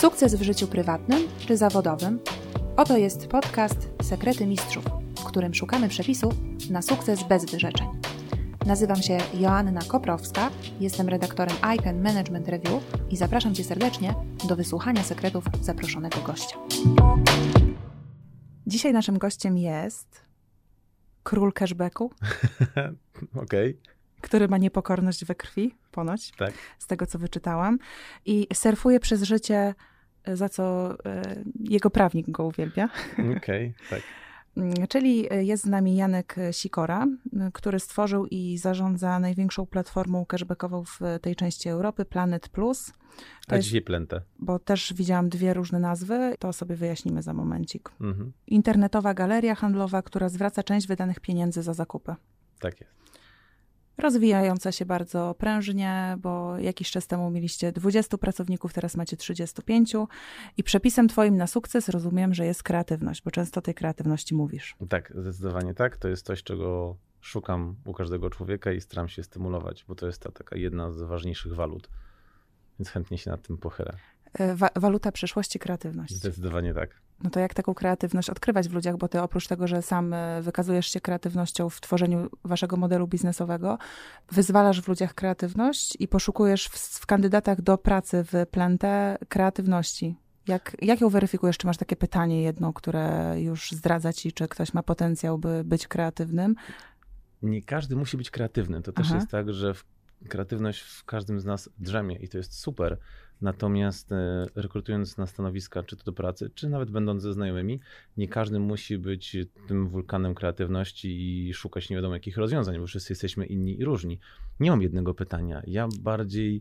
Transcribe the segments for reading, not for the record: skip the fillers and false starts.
Sukces w życiu prywatnym czy zawodowym? Oto jest podcast Sekrety Mistrzów, w którym szukamy przepisu na sukces bez wyrzeczeń. Nazywam się Joanna Koprowska, jestem redaktorem iPen Management Review i zapraszam Cię serdecznie do wysłuchania sekretów zaproszonego gościa. Dzisiaj naszym gościem jest król cashbacku. Okej. Który ma niepokorność we krwi, ponoć, Tak. Z tego co wyczytałam. I surfuje przez życie, za co jego prawnik go uwielbia. Okej, tak. Czyli jest z nami Janek Sikora, który stworzył i zarządza największą platformą cashbackową w tej części Europy, Planet Plus. A dzisiaj Plentę. Bo też widziałam dwie różne nazwy, to sobie wyjaśnimy za momencik. Mhm. Internetowa galeria handlowa, która zwraca część wydanych pieniędzy za zakupy. Tak jest. Rozwijająca się bardzo prężnie, bo jakiś czas temu mieliście 20 pracowników, teraz macie 35 i przepisem twoim na sukces rozumiem, że jest kreatywność, bo często o tej kreatywności mówisz. Tak, zdecydowanie tak. To jest coś, czego szukam u każdego człowieka i staram się stymulować, bo to jest ta taka jedna z ważniejszych walut, więc chętnie się nad tym pochylę. Waluta przyszłości, kreatywność. Zdecydowanie tak. No to jak taką kreatywność odkrywać w ludziach, bo ty oprócz tego, że sam wykazujesz się kreatywnością w tworzeniu waszego modelu biznesowego, wyzwalasz w ludziach kreatywność i poszukujesz w kandydatach do pracy w Plentę kreatywności. Jak ją weryfikujesz? Czy masz takie pytanie jedno, które już zdradza ci, czy ktoś ma potencjał, by być kreatywnym? Nie każdy musi być kreatywny. To też jest tak, że kreatywność w każdym z nas drzemie i to jest super. Natomiast rekrutując na stanowiska, czy to do pracy, czy nawet będąc ze znajomymi, nie każdy musi być tym wulkanem kreatywności i szukać nie wiadomo jakich rozwiązań, bo wszyscy jesteśmy inni i różni. Nie mam jednego pytania. Ja bardziej,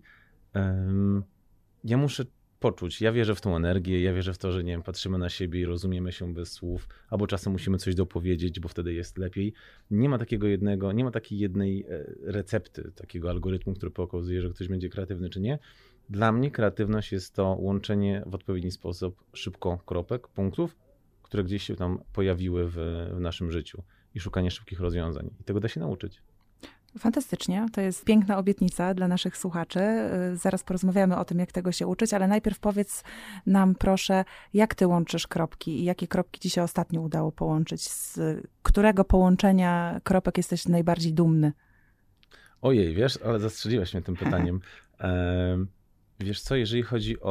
ja muszę poczuć, ja wierzę w tą energię, ja wierzę w to, że nie wiem, patrzymy na siebie i rozumiemy się bez słów, albo czasem musimy coś dopowiedzieć, bo wtedy jest lepiej. Nie ma takiej jednej recepty, takiego algorytmu, który pokazuje, że ktoś będzie kreatywny czy nie. Dla mnie kreatywność jest to łączenie w odpowiedni sposób szybko kropek, punktów, które gdzieś się tam pojawiły w naszym życiu i szukanie szybkich rozwiązań. I tego da się nauczyć. Fantastycznie. To jest piękna obietnica dla naszych słuchaczy. Zaraz porozmawiamy o tym, jak tego się uczyć, ale najpierw powiedz nam proszę, jak ty łączysz kropki i jakie kropki ci się ostatnio udało połączyć? Z którego połączenia kropek jesteś najbardziej dumny? Ojej, wiesz, ale zastrzeliłaś mnie tym pytaniem. Wiesz co, jeżeli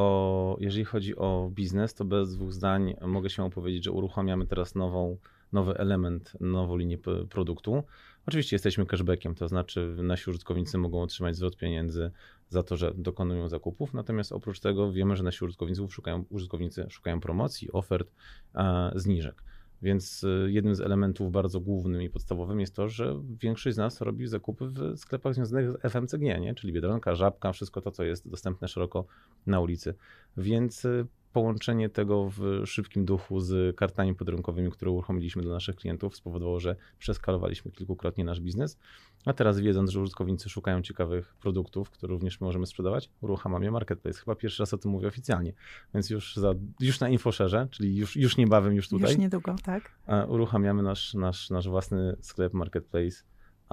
chodzi o biznes, to bez dwóch zdań mogę się opowiedzieć, że uruchamiamy teraz nowy element, nową linię produktu. Oczywiście jesteśmy cashbackiem, to znaczy nasi użytkownicy mogą otrzymać zwrot pieniędzy za to, że dokonują zakupów, natomiast oprócz tego wiemy, że nasi użytkownicy szukają promocji, ofert, zniżek. Więc jednym z elementów bardzo głównym i podstawowym jest to, że większość z nas robi zakupy w sklepach związanych z FMCG, nie? Czyli Biedronka, Żabka, wszystko to, co jest dostępne szeroko na ulicy. Więc połączenie tego w szybkim duchu z kartami podrękowymi, które uruchomiliśmy dla naszych klientów, spowodowało, że przeskalowaliśmy kilkukrotnie nasz biznes. A teraz wiedząc, że użytkownicy szukają ciekawych produktów, które również możemy sprzedawać, uruchamiamy Marketplace. Chyba pierwszy raz o tym mówię oficjalnie. Więc już na InfoShareze, czyli już niebawem, już tutaj. Już niedługo, tak. Uruchamiamy nasz własny sklep Marketplace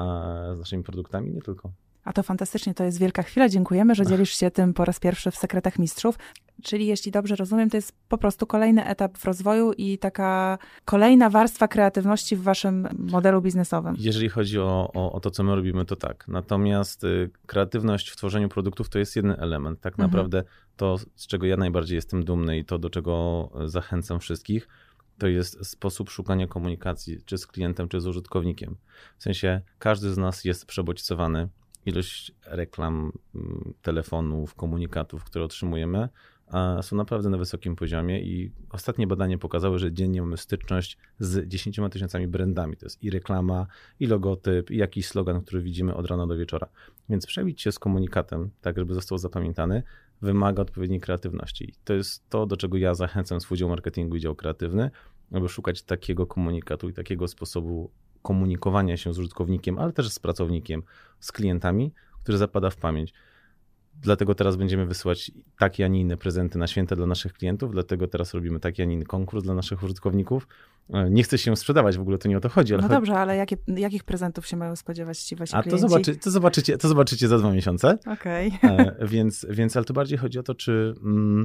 z naszymi produktami, nie tylko. A to fantastycznie, to jest wielka chwila. Dziękujemy, że dzielisz się tym po raz pierwszy w Sekretach Mistrzów. Czyli jeśli dobrze rozumiem, to jest po prostu kolejny etap w rozwoju i taka kolejna warstwa kreatywności w waszym modelu biznesowym. Jeżeli chodzi o to, co my robimy, to tak. Natomiast kreatywność w tworzeniu produktów to jest jeden element. Tak naprawdę to, z czego ja najbardziej jestem dumny i to, do czego zachęcam wszystkich, to jest sposób szukania komunikacji, czy z klientem, czy z użytkownikiem. W sensie każdy z nas jest przebodźcowany. Ilość reklam, telefonów, komunikatów, które otrzymujemy, są naprawdę na wysokim poziomie i ostatnie badania pokazały, że dziennie mamy styczność z 10 000 brandami. To jest i reklama, i logotyp, i jakiś slogan, który widzimy od rana do wieczora. Więc przebić się z komunikatem, tak żeby został zapamiętany, wymaga odpowiedniej kreatywności. I to jest to, do czego ja zachęcam swój dział marketingu i dział kreatywny, aby szukać takiego komunikatu i takiego sposobu komunikowania się z użytkownikiem, ale też z pracownikiem, z klientami, który zapada w pamięć. Dlatego teraz będziemy wysyłać takie, a nie inne prezenty na święta dla naszych klientów, dlatego teraz robimy taki, a nie inny konkurs dla naszych użytkowników. Nie chcę się sprzedawać, w ogóle to nie o to chodzi. Ale dobrze, ale jakich prezentów się mają spodziewać ci wasi klienci? To zobaczycie za 2 miesiące. Okej. Więc ale to bardziej chodzi o to, czy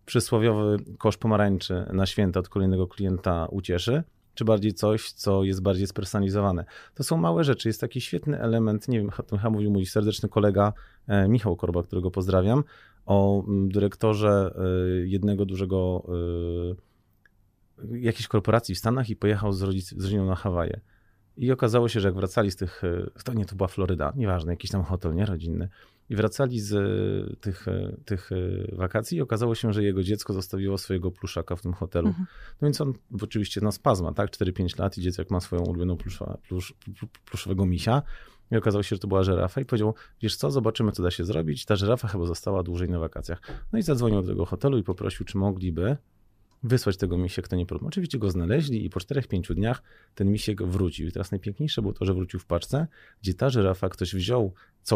przysłowiowy kosz pomarańczy na święta od kolejnego klienta ucieszy, czy bardziej coś, co jest bardziej spersonalizowane. To są małe rzeczy. Jest taki świetny element, nie wiem, o tym mówił mój serdeczny kolega Michał Korba, którego pozdrawiam, o dyrektorze jednego dużego jakiejś korporacji w Stanach i pojechał z rodziną na Hawaje. I okazało się, że jak wracali z tych, to była Floryda, nieważne, jakiś tam hotel, nie, rodzinny, i wracali z tych wakacji i okazało się, że jego dziecko zostawiło swojego pluszaka w tym hotelu. No więc on oczywiście spazma, tak, 4-5 lat i dzieciak ma swoją ulubioną pluszowego misia i okazało się, że to była żyrafa i powiedział, wiesz co, zobaczymy, co da się zrobić. Ta żyrafa chyba została dłużej na wakacjach. No i zadzwonił do tego hotelu i poprosił, czy mogliby wysłać tego misiek, to nie problem. Oczywiście go znaleźli i po 4-5 dniach ten misiek wrócił. I teraz najpiękniejsze było to, że wrócił w paczce, gdzie ta żyrafa, ktoś wziął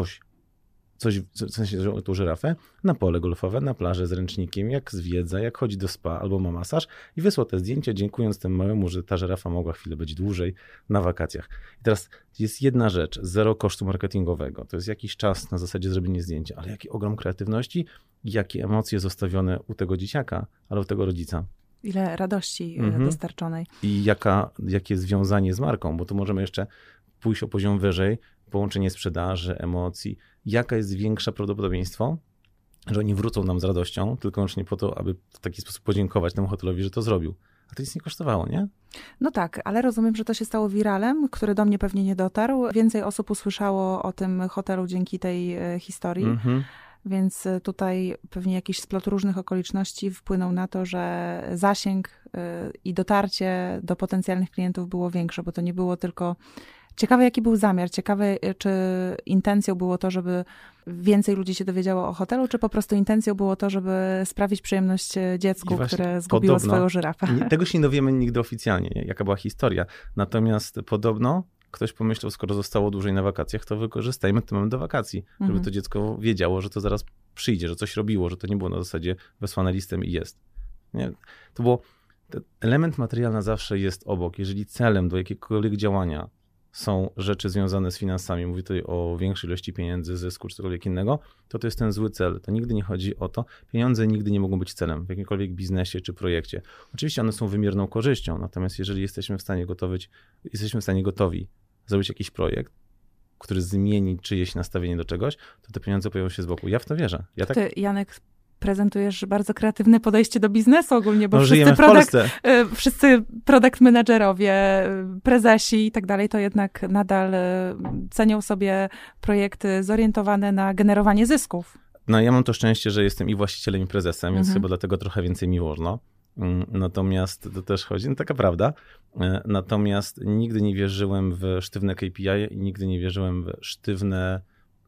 w sensie wziął tą żyrafę na pole golfowe, na plażę z ręcznikiem, jak zwiedza, jak chodzi do spa albo ma masaż i wysłał te zdjęcia, dziękując temu małemu, że ta żyrafa mogła chwilę być dłużej na wakacjach. I teraz jest jedna rzecz, zero kosztu marketingowego. To jest jakiś czas na zasadzie zrobienia zdjęcia, ale jaki ogrom kreatywności i jakie emocje zostawione u tego dzieciaka, ale u tego rodzica. Ile radości dostarczonej. I jakie związanie z marką, bo tu możemy jeszcze pójść o poziom wyżej, połączenie sprzedaży, emocji. Jaka jest większe prawdopodobieństwo, że oni wrócą nam z radością, tylko wyłącznie po to, aby w taki sposób podziękować temu hotelowi, że to zrobił. A to nic nie kosztowało, nie? No tak, ale rozumiem, że to się stało wiralem, który do mnie pewnie nie dotarł. Więcej osób usłyszało o tym hotelu dzięki tej historii. Więc tutaj pewnie jakiś splot różnych okoliczności wpłynął na to, że zasięg i dotarcie do potencjalnych klientów było większe, bo to nie było tylko... Ciekawe, jaki był zamiar, ciekawe, czy intencją było to, żeby więcej ludzi się dowiedziało o hotelu, czy po prostu intencją było to, żeby sprawić przyjemność dziecku, które zgubiło swoją żyrafę. Tego się nie dowiemy nigdy oficjalnie, jaka była historia. Natomiast podobno ktoś pomyślał, skoro zostało dłużej na wakacjach, to wykorzystajmy ten moment do wakacji, żeby to dziecko wiedziało, że to zaraz przyjdzie, że coś robiło, że to nie było na zasadzie wysłane listem i jest. Nie? To było, element materialny zawsze jest obok. Jeżeli celem do jakiegokolwiek działania są rzeczy związane z finansami, mówię tutaj o większej ilości pieniędzy, zysku czy cokolwiek innego, to jest ten zły cel. To nigdy nie chodzi o to. Pieniądze nigdy nie mogą być celem w jakimkolwiek biznesie czy projekcie. Oczywiście one są wymierną korzyścią, natomiast jeżeli jesteśmy w stanie gotowi zrobić jakiś projekt, który zmieni czyjeś nastawienie do czegoś, to te pieniądze pojawią się z boku. Ja w to wierzę. Ty, Janek, prezentujesz bardzo kreatywne podejście do biznesu ogólnie, bo wszyscy product managerowie, prezesi i tak dalej, to jednak nadal cenią sobie projekty zorientowane na generowanie zysków. No ja mam to szczęście, że jestem i właścicielem, i prezesem, więc chyba dlatego trochę więcej mi wolno. Natomiast to też chodzi, taka prawda. Natomiast nigdy nie wierzyłem w sztywne KPI i nigdy nie wierzyłem w sztywne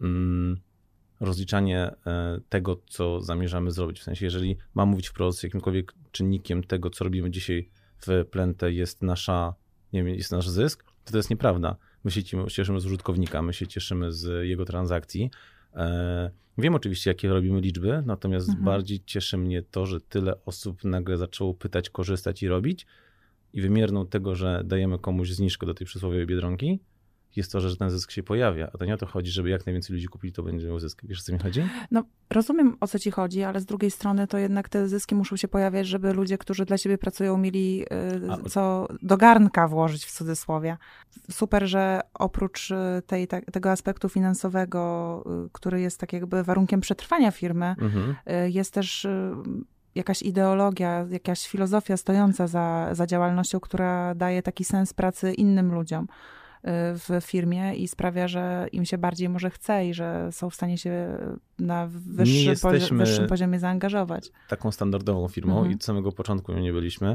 rozliczanie tego, co zamierzamy zrobić. W sensie, jeżeli mam mówić wprost, jakimkolwiek czynnikiem tego, co robimy dzisiaj w Plente jest jest nasz zysk, to jest nieprawda. My się cieszymy z użytkownika, my się cieszymy z jego transakcji. Wiem oczywiście, jakie robimy liczby, natomiast bardziej cieszy mnie to, że tyle osób nagle zaczęło pytać, korzystać i robić i wymierną tego, że dajemy komuś zniżkę do tej przysłowiowej Biedronki, jest to, że ten zysk się pojawia. A to nie o to chodzi, żeby jak najwięcej ludzi kupili, to będzie miał zysk. Wiesz, o co mi chodzi? No, rozumiem, o co ci chodzi, ale z drugiej strony to jednak te zyski muszą się pojawiać, żeby ludzie, którzy dla siebie pracują, mieli co do garnka włożyć w cudzysłowie. Super, że oprócz tego aspektu finansowego, który jest tak jakby warunkiem przetrwania firmy, jest też jakaś ideologia, jakaś filozofia stojąca za działalnością, która daje taki sens pracy innym ludziom w firmie i sprawia, że im się bardziej może chce i że są w stanie się na wyższym poziomie zaangażować. Taką standardową firmą i od samego początku nie byliśmy.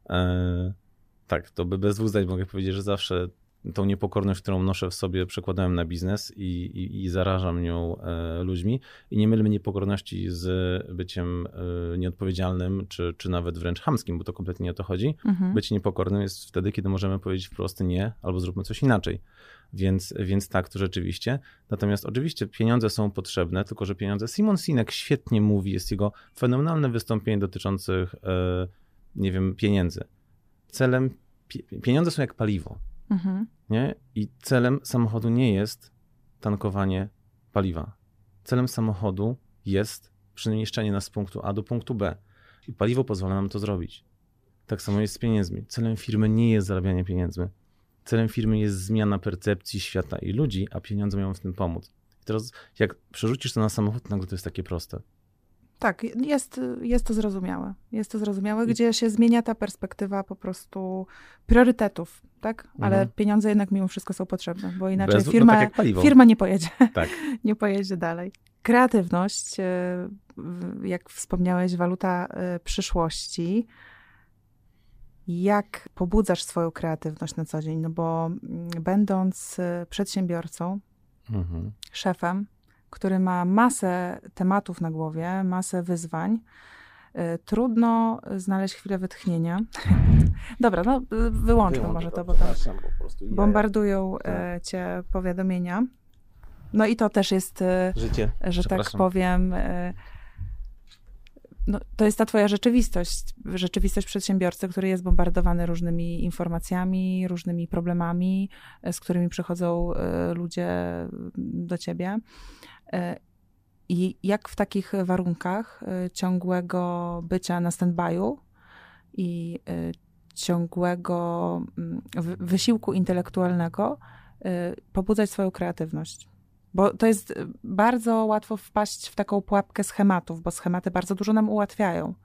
Tak, to bez dwóch zdań mogę powiedzieć, że zawsze tą niepokorność, którą noszę w sobie, przekładałem na biznes i zarażam nią ludźmi. I nie mylmy niepokorności z byciem nieodpowiedzialnym, czy nawet wręcz chamskim, bo to kompletnie nie o to chodzi. Być niepokornym jest wtedy, kiedy możemy powiedzieć wprost nie, albo zróbmy coś inaczej. Więc tak, to rzeczywiście. Natomiast oczywiście pieniądze są potrzebne, tylko że pieniądze... Simon Sinek świetnie mówi, jest jego fenomenalne wystąpienie dotyczących, pieniędzy. Pieniądze są jak paliwo. Nie? I celem samochodu nie jest tankowanie paliwa. Celem samochodu jest przemieszczanie nas z punktu A do punktu B. I paliwo pozwala nam to zrobić. Tak samo jest z pieniędzmi. Celem firmy nie jest zarabianie pieniędzmi. Celem firmy jest zmiana percepcji świata i ludzi, a pieniądze mają w tym pomóc. I teraz jak przerzucisz to na samochód, nagle to jest takie proste. Tak, jest to zrozumiałe. Jest to zrozumiałe, gdzie się zmienia ta perspektywa po prostu priorytetów, tak? Ale pieniądze jednak mimo wszystko są potrzebne, bo inaczej firma nie pojedzie. Tak. Nie pojedzie dalej. Kreatywność, jak wspomniałeś, waluta przyszłości. Jak pobudzasz swoją kreatywność na co dzień? No bo będąc przedsiębiorcą, szefem, który ma masę tematów na głowie, masę wyzwań, trudno znaleźć chwilę wytchnienia. Dobra, no wyłączmy może to, bo tam bombardują cię powiadomienia. No i to też jest, życie, że tak powiem, no, to jest ta twoja rzeczywistość przedsiębiorcy, który jest bombardowany różnymi informacjami, różnymi problemami, z którymi przychodzą ludzie do ciebie. I jak w takich warunkach ciągłego bycia na stand-by'u i ciągłego wysiłku intelektualnego pobudzać swoją kreatywność? Bo to jest bardzo łatwo wpaść w taką pułapkę schematów, bo schematy bardzo dużo nam ułatwiają.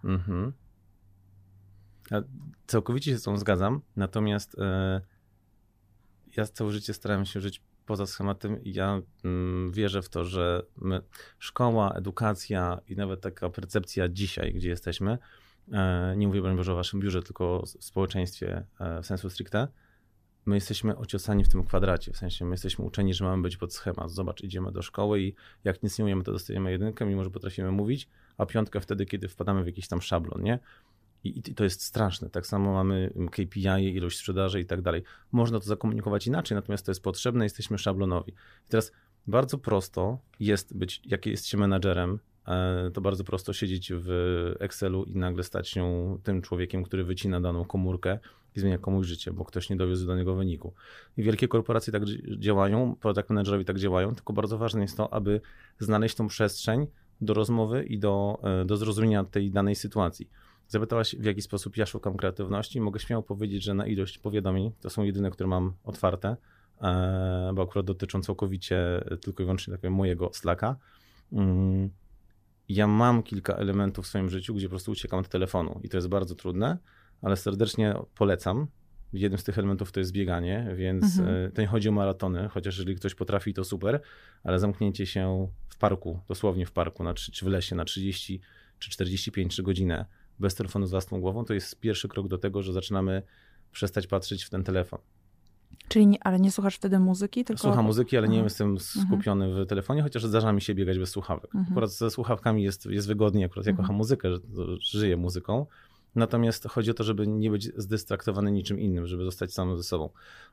Ja całkowicie się z tą zgadzam, natomiast ja całe życie starałem się żyć poza schematem i ja wierzę w to, że szkoła, edukacja i nawet taka percepcja dzisiaj, gdzie jesteśmy, nie mówię broń Boże o waszym biurze, tylko o społeczeństwie w sensu stricte, my jesteśmy ociosani w tym kwadracie, w sensie my jesteśmy uczeni, że mamy być pod schemat. Zobacz, idziemy do szkoły i jak nic nie umiemy, to dostajemy 1, mimo że potrafimy mówić, a 5 wtedy, kiedy wpadamy w jakiś tam szablon, nie? I to jest straszne. Tak samo mamy KPI, ilość sprzedaży i tak dalej. Można to zakomunikować inaczej, natomiast to jest potrzebne, jesteśmy szablonowi. I teraz bardzo prosto jest być, jak jest się menadżerem, to bardzo prosto siedzieć w Excelu i nagle stać się tym człowiekiem, który wycina daną komórkę i zmienia komuś życie, bo ktoś nie dowiózł danego wyniku. I wielkie korporacje tak działają, product managerowie tak działają, tylko bardzo ważne jest to, aby znaleźć tą przestrzeń do rozmowy i do zrozumienia tej danej sytuacji. Zapytałaś, w jaki sposób ja szukam kreatywności. Mogę śmiało powiedzieć, że na ilość powiadomień, to są jedyne, które mam otwarte, bo akurat dotyczą całkowicie tylko i wyłącznie takiego mojego Slacka. Ja mam kilka elementów w swoim życiu, gdzie po prostu uciekam od telefonu i to jest bardzo trudne, ale serdecznie polecam. Jednym z tych elementów to jest bieganie, więc to nie chodzi o maratony, chociaż jeżeli ktoś potrafi, to super, ale zamknięcie się w parku, dosłownie w parku, czy w lesie na 30 czy 45 czy godzinę bez telefonu z własną głową, to jest pierwszy krok do tego, że zaczynamy przestać patrzeć w ten telefon. Czyli ale nie słuchasz wtedy muzyki? Tylko... Słucham muzyki, ale nie jestem skupiony w telefonie, chociaż zdarza mi się biegać bez słuchawek. Akurat ze słuchawkami jest wygodnie, akurat ja kocham muzykę, żyję muzyką. Natomiast chodzi o to, żeby nie być zdystraktowany niczym innym, żeby zostać sam ze sobą.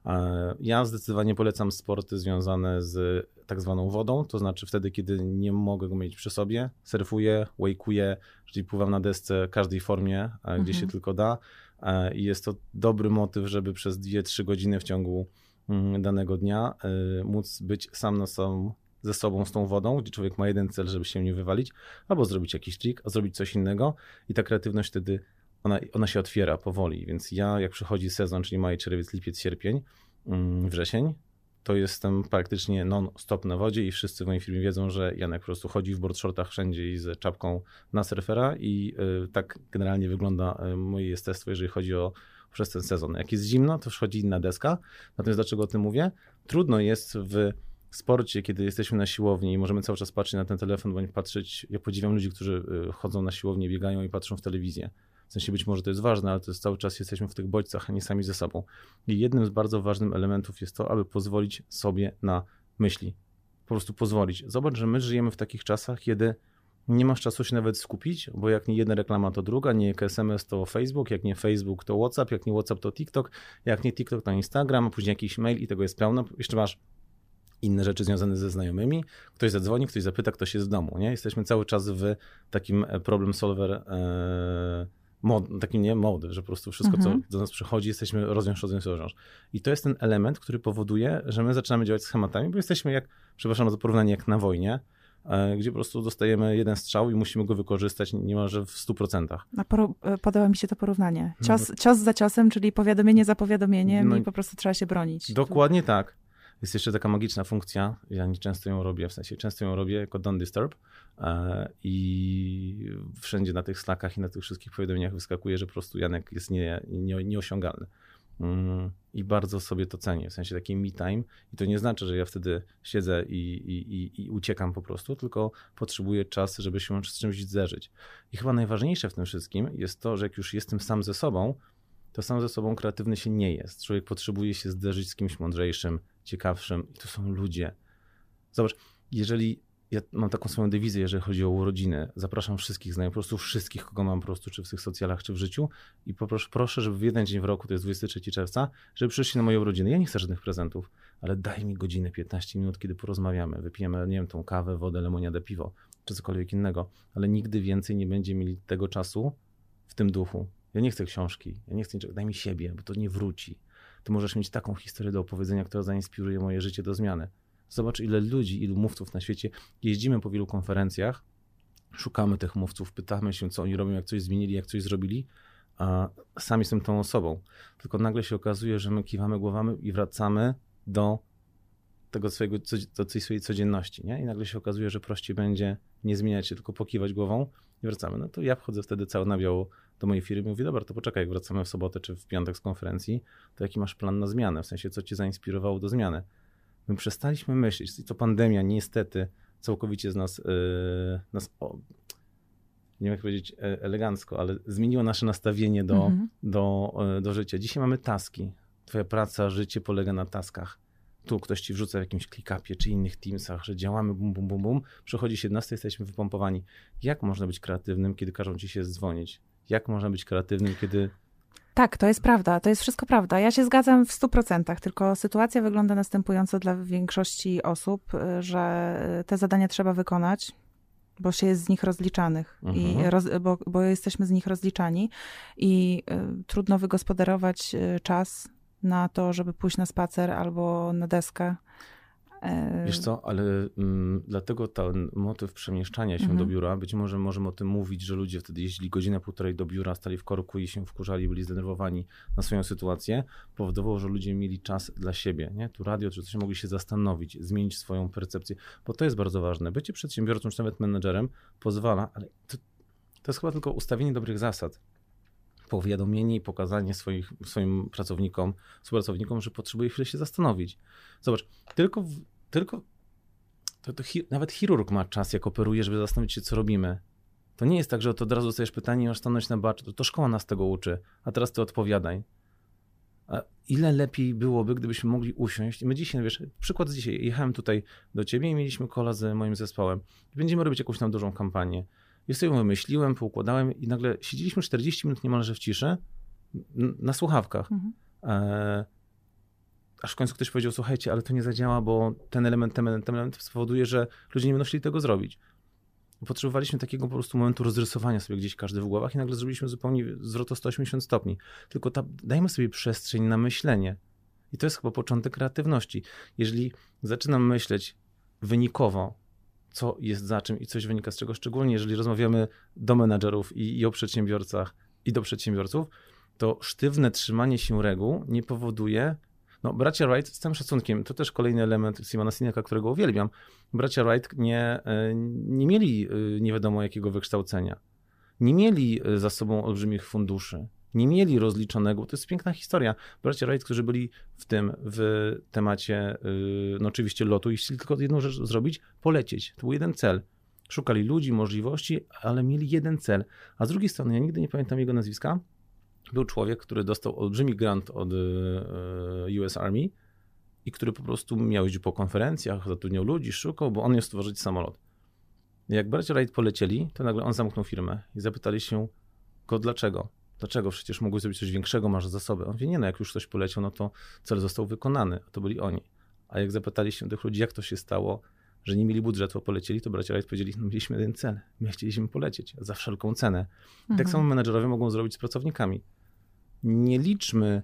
Ja zdecydowanie polecam sporty związane z tak zwaną wodą, to znaczy wtedy, kiedy nie mogę go mieć przy sobie, surfuję, wake'uję, czyli pływam na desce w każdej formie, gdzie się tylko da. I jest to dobry motyw, żeby przez 2-3 godziny w ciągu danego dnia móc być sam ze sobą z tą wodą, gdzie człowiek ma jeden cel, żeby się nie wywalić, albo zrobić jakiś trik, a zrobić coś innego i ta kreatywność wtedy ona się otwiera powoli, więc ja jak przychodzi sezon, czyli maj, czerwiec, lipiec, sierpień, wrzesień, to jestem praktycznie non-stop na wodzie i wszyscy w mojej firmie wiedzą, że Janek po prostu chodzi w boardshortach wszędzie i z czapką na surfera i tak generalnie wygląda moje jestestwo, jeżeli chodzi przez ten sezon. Jak jest zimno, to wchodzi inna deska. Natomiast dlaczego o tym mówię? Trudno jest w sporcie, kiedy jesteśmy na siłowni i możemy cały czas patrzeć na ten telefon, bądź patrzeć, ja podziwiam ludzi, którzy chodzą na siłownię, biegają i patrzą w telewizję. W sensie być może to jest ważne, ale to jest cały czas jesteśmy w tych bodźcach, a nie sami ze sobą. I jednym z bardzo ważnych elementów jest to, aby pozwolić sobie na myśli. Po prostu pozwolić. Zobacz, że my żyjemy w takich czasach, kiedy nie masz czasu się nawet skupić, bo jak nie jedna reklama, to druga, nie jak SMS, to Facebook, jak nie Facebook, to WhatsApp, jak nie WhatsApp, to TikTok, jak nie TikTok, to Instagram, a później jakiś mail i tego jest pełno. Jeszcze masz inne rzeczy związane ze znajomymi. Ktoś zadzwoni, ktoś zapyta, ktoś jest w domu. Nie? Jesteśmy cały czas w takim problem solver takim mode, że po prostu wszystko, co do nas przychodzi, jesteśmy rozwiąż. I to jest ten element, który powoduje, że my zaczynamy działać schematami, bo jesteśmy przepraszam za porównanie, jak na wojnie. gdzie po prostu dostajemy jeden strzał i musimy go wykorzystać niemalże w 100%. Podoba mi się to porównanie. Cios za ciosem, czyli powiadomienie za powiadomieniem i po prostu trzeba się bronić. Dokładnie tak. Jest jeszcze taka magiczna funkcja, ja nie często ją robię, w sensie często ją robię jako don't disturb i wszędzie na tych Slackach i na tych wszystkich powiadomieniach wyskakuje, że po prostu Janek jest nieosiągalny. I bardzo sobie to cenię, w sensie taki me time i to nie znaczy, że ja wtedy siedzę i uciekam po prostu, tylko potrzebuję czas, żeby się z czymś zderzyć. I chyba najważniejsze w tym wszystkim jest to, że jak już jestem sam ze sobą, to sam ze sobą kreatywny się nie jest. Człowiek potrzebuje się zderzyć z kimś mądrzejszym, ciekawszym i to są ludzie. Zobacz, ja mam taką swoją dewizję, jeżeli chodzi o urodziny. Zapraszam wszystkich znajomych, po prostu wszystkich, kogo mam po prostu, czy w tych socjalach, czy w życiu i proszę, żeby w jeden dzień w roku, to jest 23 czerwca, żeby przyszli na moje urodziny. Ja nie chcę żadnych prezentów, ale daj mi godzinę, 15 minut, kiedy porozmawiamy, wypijemy, nie wiem, tą kawę, wodę, lemoniadę, piwo, czy cokolwiek innego, ale nigdy więcej nie będzie mieli tego czasu w tym duchu. Ja nie chcę książki, ja nie chcę niczego, daj mi siebie, bo to nie wróci. Ty możesz mieć taką historię do opowiedzenia, która zainspiruje moje życie do zmiany. Zobacz, ile ludzi, ilu mówców na świecie. Jeździmy po wielu konferencjach, szukamy tych mówców, pytamy się, co oni robią, jak coś zmienili, jak coś zrobili, a sami jestem tą osobą. Tylko nagle się okazuje, że my kiwamy głowami i wracamy do tej swojej codzienności. Nie? I nagle się okazuje, że prościej będzie nie zmieniać się, tylko pokiwać głową i wracamy. No to ja wchodzę wtedy cały na biało do mojej firmy i mówię, dobra, to poczekaj, jak wracamy w sobotę czy w piątek z konferencji, to jaki masz plan na zmianę? W sensie, co cię zainspirowało do zmiany? My przestaliśmy myśleć, i to pandemia niestety całkowicie z nas nie wiem jak powiedzieć elegancko, ale zmieniło nasze nastawienie do życia. Dzisiaj mamy taski. Twoja praca, życie polega na taskach. Tu ktoś ci wrzuca w jakimś ClickUpie czy innych Teamsach, że działamy bum, bum, bum, bum. Przychodzi 17, jesteśmy wypompowani. Jak można być kreatywnym, kiedy każą ci się dzwonić? Jak można być kreatywnym, kiedy... Tak, to jest prawda, to jest wszystko prawda. Ja się zgadzam w 100%, tylko sytuacja wygląda następująco dla większości osób, że te zadania trzeba wykonać, bo się jest z nich rozliczanych, bo jesteśmy z nich rozliczani i trudno wygospodarować czas na to, żeby pójść na spacer albo na deskę. Wiesz co, ale dlatego ten motyw przemieszczania się do biura, być może możemy o tym mówić, że ludzie wtedy jeździli godzinę, półtorej do biura, stali w korku i się wkurzali, byli zdenerwowani na swoją sytuację, powodowało, że ludzie mieli czas dla siebie. Nie? Tu radio, czy coś mogli się zastanowić, zmienić swoją percepcję, bo to jest bardzo ważne. Bycie przedsiębiorcą, czy nawet menedżerem pozwala, ale to jest chyba tylko ustawienie dobrych zasad. Powiadomienie i pokazanie swoim pracownikom, współpracownikom, że potrzebuje chwilę się zastanowić. Zobacz, nawet chirurg ma czas, jak operuje, żeby zastanowić się, co robimy. To nie jest tak, że od razu dostajesz pytanie i masz stanąć na baczu. To szkoła nas tego uczy, a teraz ty odpowiadaj. A ile lepiej byłoby, gdybyśmy mogli usiąść. I my dzisiaj, wiesz, przykład z dzisiaj. Jechałem tutaj do ciebie i mieliśmy calla z moim zespołem. Będziemy robić jakąś tam dużą kampanię. Ja sobie wymyśliłem, poukładałem i nagle siedzieliśmy 40 minut niemalże w ciszy na słuchawkach. Aż w końcu ktoś powiedział, słuchajcie, ale to nie zadziała, bo ten element spowoduje, że ludzie nie będą chcieli tego zrobić. Potrzebowaliśmy takiego po prostu momentu rozrysowania sobie gdzieś każdy w głowach i nagle zrobiliśmy zupełnie zwrot o 180 stopni. Tylko dajmy sobie przestrzeń na myślenie. I to jest chyba początek kreatywności. Jeżeli zaczynam myśleć wynikowo, co jest za czym i coś wynika z czego, szczególnie jeżeli rozmawiamy do menadżerów i o przedsiębiorcach i do przedsiębiorców, to sztywne trzymanie się reguł nie powoduje... No, bracia Wright, z całym szacunkiem, to też kolejny element Simona Sineka, którego uwielbiam. Bracia Wright nie mieli nie wiadomo jakiego wykształcenia. Nie mieli za sobą olbrzymich funduszy. Nie mieli rozliczonego, to jest piękna historia. Bracia Wright, którzy byli w temacie, no oczywiście lotu i chcieli tylko jedną rzecz zrobić, polecieć. To był jeden cel. Szukali ludzi, możliwości, ale mieli jeden cel. A z drugiej strony, ja nigdy nie pamiętam jego nazwiska, był człowiek, który dostał olbrzymi grant od US Army i który po prostu miał jeździć po konferencjach, zatrudniał ludzi, szukał, bo on miał stworzyć samolot. Jak bracia Wright polecieli, to nagle on zamknął firmę i zapytali się go dlaczego. Dlaczego? Przecież mogłeś zrobić coś większego, masz zasoby. On mówi, nie no, jak już ktoś poleciał, no to cel został wykonany, a to byli oni. A jak zapytali się tych ludzi, jak to się stało, że nie mieli budżetu, a polecieli, to bracia Wright powiedzieli, no mieliśmy jeden cel, my chcieliśmy polecieć za wszelką cenę. I tak samo menedżerowie mogą zrobić z pracownikami. Nie liczmy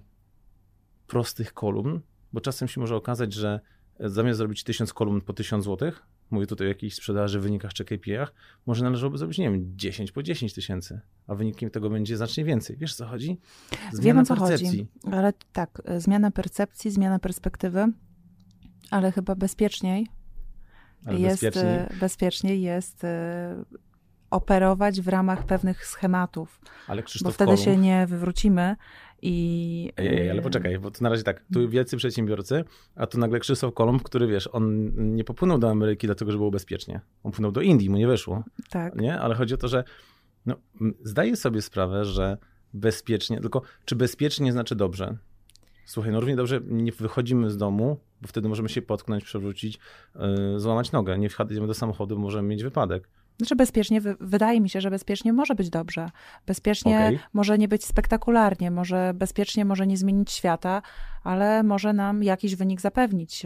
prostych kolumn, bo czasem się może okazać, że zamiast zrobić 1000 kolumn po 1000 złotych, mówię tutaj o jakiejś sprzedaży, wynikach czy KPI-ach, może należałoby zrobić, nie wiem, 10 po 10 tysięcy, a wynikiem tego będzie znacznie więcej. Wiesz, co chodzi? Wiem, o co chodzi, ale tak, zmiana percepcji, zmiana perspektywy, ale chyba bezpieczniej jest operować w ramach pewnych schematów, ale bo wtedy się nie wywrócimy i... Ale poczekaj, bo to na razie tak, tu wielcy przedsiębiorcy, a tu nagle Krzysztof Kolumb, który wiesz, on nie popłynął do Ameryki dlatego, że było bezpiecznie. On płynął do Indii, mu nie wyszło. Tak. Nie? Ale chodzi o to, że zdaję sobie sprawę, że bezpiecznie, tylko czy bezpiecznie znaczy dobrze? Słuchaj, no równie dobrze nie wychodzimy z domu, bo wtedy możemy się potknąć, przewrócić, złamać nogę. Nie wchodzimy do samochodu, możemy mieć wypadek. Znaczy bezpiecznie, wydaje mi się, że bezpiecznie może być dobrze. Bezpiecznie może nie być spektakularnie, może bezpiecznie może nie zmienić świata, ale może nam jakiś wynik zapewnić.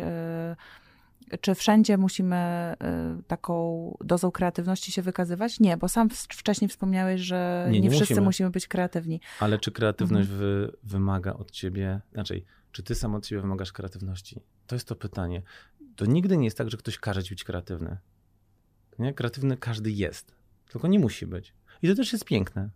Czy wszędzie musimy taką dozą kreatywności się wykazywać? Nie, bo sam wcześniej wspomniałeś, że nie wszyscy musimy być kreatywni. Ale czy kreatywność wymaga od ciebie, czy ty sam od siebie wymagasz kreatywności? To jest to pytanie. To nigdy nie jest tak, że ktoś każe ci być kreatywny. Nie? Kreatywny każdy jest, tylko nie musi być. I to też jest piękne.